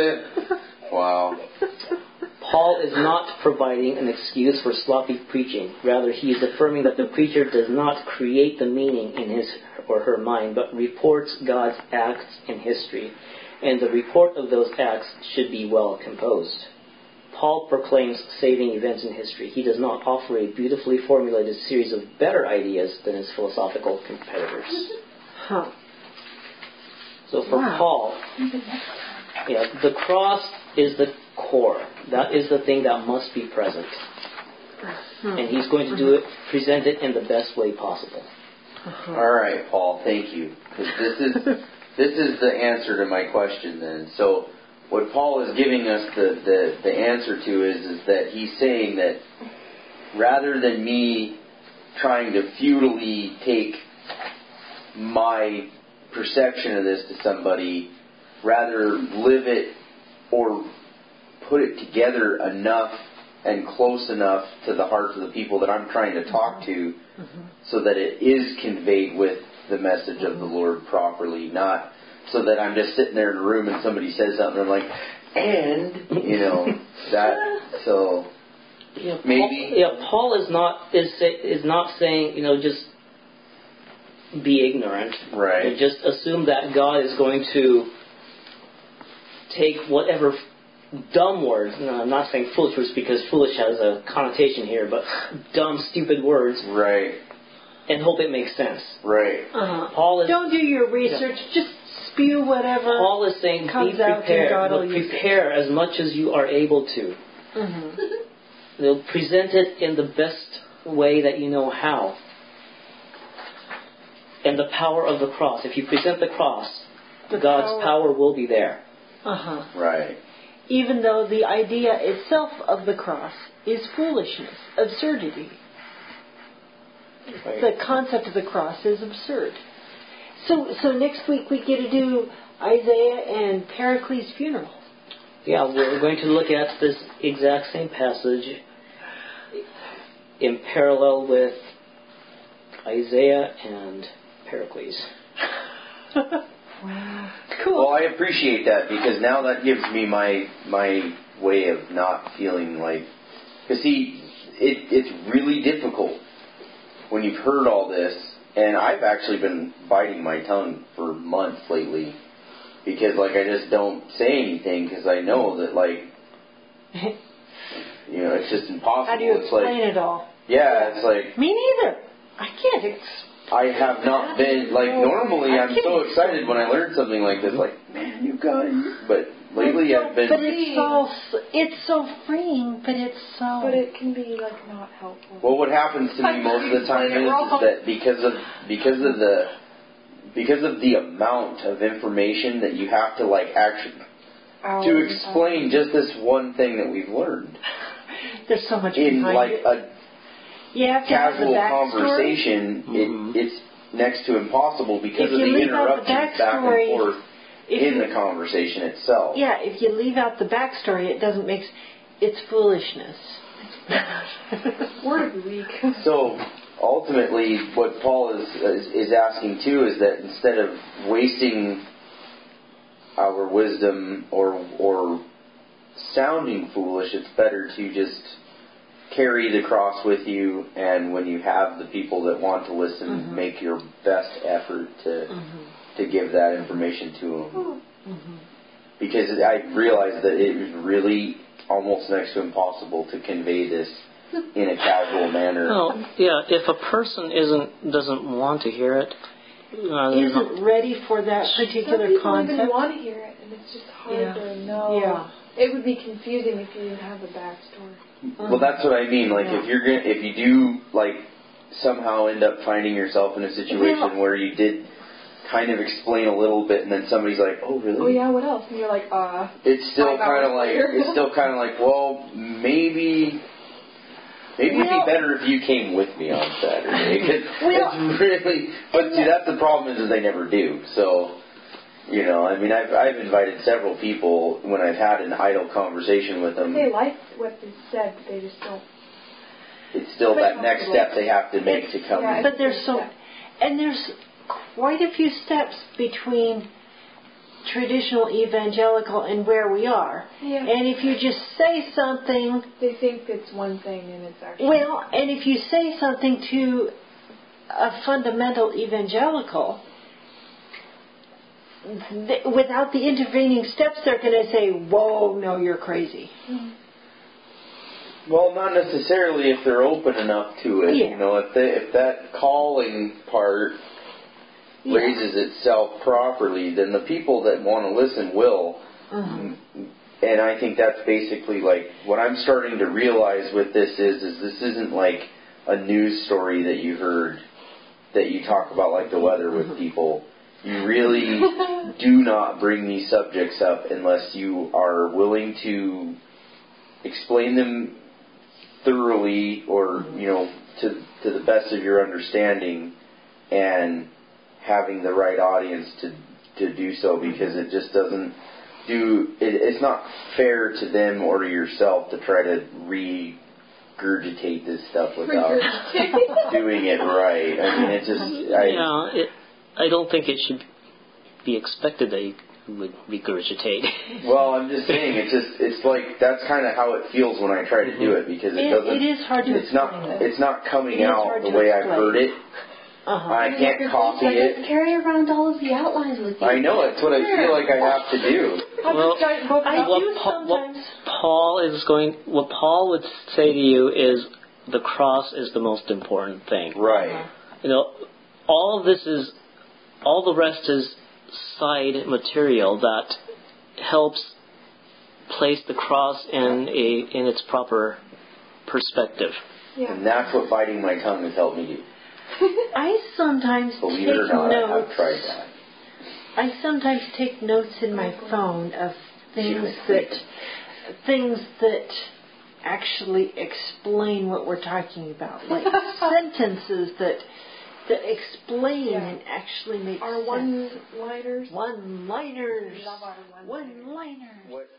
Speaker 3: Wow.
Speaker 1: Paul is not providing an excuse for sloppy preaching. Rather, he is affirming that the preacher does not create the meaning in his or her mind, but reports God's acts in history, and the report of those acts should be well composed. Paul proclaims saving events in history. He does not offer a beautifully formulated series of better ideas than his philosophical competitors.
Speaker 2: Huh.
Speaker 1: So for
Speaker 2: Wow.
Speaker 1: Paul, yeah, the cross is the core. That is the thing that must be present.
Speaker 2: Hmm.
Speaker 1: And he's going to do it, present it in the best way possible.
Speaker 2: Uh-huh.
Speaker 3: All right, Paul, thank you. Because this is, this is the answer to my question then. So what Paul is giving us the, the, the answer to is, is that he's saying that rather than me trying to futilely take my perception of this to somebody, rather live it or put it together enough and close enough to the hearts of the people that I'm trying to talk to, mm-hmm. so that it is conveyed with the message mm-hmm. of the Lord properly, not so that I'm just sitting there in a room and somebody says something and I'm like, and, you know, that, so
Speaker 1: yeah,
Speaker 3: maybe.
Speaker 1: Paul, yeah, Paul is not, is, is not saying, you know, just be ignorant.
Speaker 3: Right.
Speaker 1: And just assume that God is going to take whatever dumb words, no, I'm not saying foolish words because foolish has a connotation here, but dumb, stupid words.
Speaker 3: Right.
Speaker 1: And hope it makes sense.
Speaker 3: Right.
Speaker 2: Uh-huh.
Speaker 1: Paul is,
Speaker 2: Don't do your research. Yeah. Just spew whatever.
Speaker 1: Paul is saying
Speaker 2: comes
Speaker 1: be prepared,
Speaker 2: out
Speaker 1: but prepare as much as you are able to.
Speaker 2: Mm-hmm.
Speaker 1: They'll present it in the best way that you know how. and the power of the cross. If you present the cross,
Speaker 2: The
Speaker 1: God's
Speaker 2: power-
Speaker 1: power will be there.
Speaker 2: Uh-huh.
Speaker 3: Right.
Speaker 2: Even though the idea itself of the cross is foolishness, absurdity.
Speaker 1: Right.
Speaker 2: The concept of the cross is absurd. So, so next week we get to do Isaiah and Pericles' funeral.
Speaker 1: Yeah, we're going to look at this exact same passage in parallel with Isaiah and Pericles.
Speaker 2: Wow. Cool.
Speaker 3: Well, I appreciate that, because now that gives me my my way of not feeling like... Because, see, it, it's really difficult when you've heard all this, and I've actually been biting my tongue for months lately, because, like, I just don't say anything, because I know that, like, you know, it's just impossible.
Speaker 2: How do you
Speaker 3: it's
Speaker 2: explain
Speaker 3: like,
Speaker 2: it all?
Speaker 3: Yeah, it's like...
Speaker 2: Me neither. I can't explain.
Speaker 3: I have not been, like, normally
Speaker 2: I
Speaker 3: I'm
Speaker 2: can't
Speaker 3: so
Speaker 2: explain.
Speaker 3: excited when I learn something like this, like, man, you guys. But lately I've been...
Speaker 2: But it's so, it's so freeing, but it's so...
Speaker 4: But it can be like not helpful.
Speaker 3: Well, what happens to me most of the time is, is that because of because of the because of the amount of information that you have to, like, actually
Speaker 4: Hours,
Speaker 3: to explain
Speaker 4: hours.
Speaker 3: just this one thing that we've learned
Speaker 2: There's so much
Speaker 3: in,
Speaker 2: behind
Speaker 3: like,
Speaker 2: it.
Speaker 3: a
Speaker 2: You have to have the
Speaker 3: casual
Speaker 2: backstory.
Speaker 3: conversation.
Speaker 1: Mhm.
Speaker 3: It, it's next to impossible because
Speaker 2: If
Speaker 3: of
Speaker 2: you
Speaker 3: the
Speaker 2: leave out the
Speaker 3: interruptions back and
Speaker 2: backstory,
Speaker 3: forth
Speaker 2: If
Speaker 3: in
Speaker 2: you-
Speaker 3: the conversation itself.
Speaker 2: Yeah, if you leave out the backstory, it doesn't make... s- It's foolishness.
Speaker 4: Word of the week.
Speaker 3: So ultimately, what Paul is, is is asking too is that instead of wasting our wisdom or or sounding foolish, it's better to just carry the cross with you, and when you have the people that want to listen,
Speaker 2: Mhm.
Speaker 3: make your best effort to
Speaker 2: Mm-hmm.
Speaker 3: to give that information to them.
Speaker 2: Mm-hmm.
Speaker 3: Because I realized that it was really almost next to impossible to convey this in a casual manner.
Speaker 1: Well, yeah, if a person isn't doesn't want to hear it, uh, they're not-
Speaker 2: Isn't ready for that
Speaker 4: Some
Speaker 2: particular
Speaker 4: people
Speaker 2: concept.
Speaker 4: even want to hear it, and it's just hard
Speaker 2: Yeah.
Speaker 4: to know.
Speaker 2: Yeah.
Speaker 4: It would be confusing if you didn't have a backstory.
Speaker 3: Well, that's what I mean. Like,
Speaker 2: Yeah.
Speaker 3: if you're gonna, if you do, like, somehow end up finding yourself in a situation
Speaker 2: Well-
Speaker 3: where you did kind of explain a little bit, and then somebody's like, "Oh, really?"
Speaker 4: Oh yeah, what else? And you're like, uh.
Speaker 3: It's still
Speaker 4: Five
Speaker 3: kind of
Speaker 4: hours
Speaker 3: like,
Speaker 4: later.
Speaker 3: it's still kind of like, well, maybe, maybe
Speaker 2: Well-
Speaker 3: it'd be better if you came with me on Saturday. 'Cause
Speaker 2: Well-
Speaker 3: it's really, but see, that's the problem is, is they never do. So, you know, I mean, I've I've invited several people when I've had an idle conversation with them.
Speaker 4: They like what is said, but they just don't.
Speaker 3: It's still
Speaker 4: But
Speaker 3: that next
Speaker 4: comfortable.
Speaker 3: step they have to make to come.
Speaker 4: Yeah,
Speaker 2: But there's so, and there's quite a few steps between traditional evangelical and where we are.
Speaker 4: Yeah.
Speaker 2: And if you just say something,
Speaker 4: They think it's one thing and it's actually.
Speaker 2: well, and if you say something to a fundamental evangelical, th- without the intervening steps, they're going to say, "Whoa, no, you're crazy."
Speaker 4: Mhm.
Speaker 3: Well, not necessarily if they're open enough to it.
Speaker 2: Yeah.
Speaker 3: You know, if they, if that calling part
Speaker 2: Yeah.
Speaker 3: raises itself properly, then the people that want to listen will.
Speaker 2: Mhm.
Speaker 3: And I think that's basically like what I'm starting to realize with this is is this isn't like a news story that you heard that you talk about like the weather with people. You really do not bring these subjects up unless you are willing to explain them thoroughly or, you know, to to the best of your understanding, and having the right audience to to do so, because it just doesn't do it, it's not fair to them or yourself to try to regurgitate this stuff without doing it right. I mean, it just I,
Speaker 1: yeah, it, I don't think it should be expected that you would regurgitate.
Speaker 3: well, I'm just saying, it's just it's like that's kind of how it feels when I try to do it, because it,
Speaker 2: It-
Speaker 3: doesn't.
Speaker 2: it is hard to
Speaker 3: It's not.
Speaker 2: explain it.
Speaker 3: It's not coming
Speaker 2: It is
Speaker 3: out
Speaker 2: hard
Speaker 3: the
Speaker 2: to
Speaker 3: way I've
Speaker 2: explain.
Speaker 3: heard it.
Speaker 2: Uh-huh.
Speaker 3: I can't copy it.
Speaker 5: Carry around all of the outlines with you.
Speaker 3: I know it's what I feel like I have to do.
Speaker 1: Well,
Speaker 2: I
Speaker 1: what,
Speaker 2: do
Speaker 1: Pa- what
Speaker 2: sometimes.
Speaker 1: Paul is going, what Paul would say to you is, the cross is the most important thing.
Speaker 3: Right.
Speaker 1: You know, all of this is, all the rest is side material that helps place the cross in a in its proper perspective.
Speaker 4: Yeah.
Speaker 3: And that's what biting my tongue has helped me do.
Speaker 2: I sometimes
Speaker 3: Believe
Speaker 2: take
Speaker 3: it or not, I
Speaker 2: notes.
Speaker 3: have tried that.
Speaker 2: I sometimes take notes in my phone of things that things that actually explain what we're talking about, like sentences that that explain
Speaker 4: Yeah.
Speaker 2: and actually make
Speaker 4: Our
Speaker 2: sense.
Speaker 4: one-liners.
Speaker 2: One-liners.
Speaker 4: Love our one-liners.
Speaker 2: One-liners.
Speaker 3: What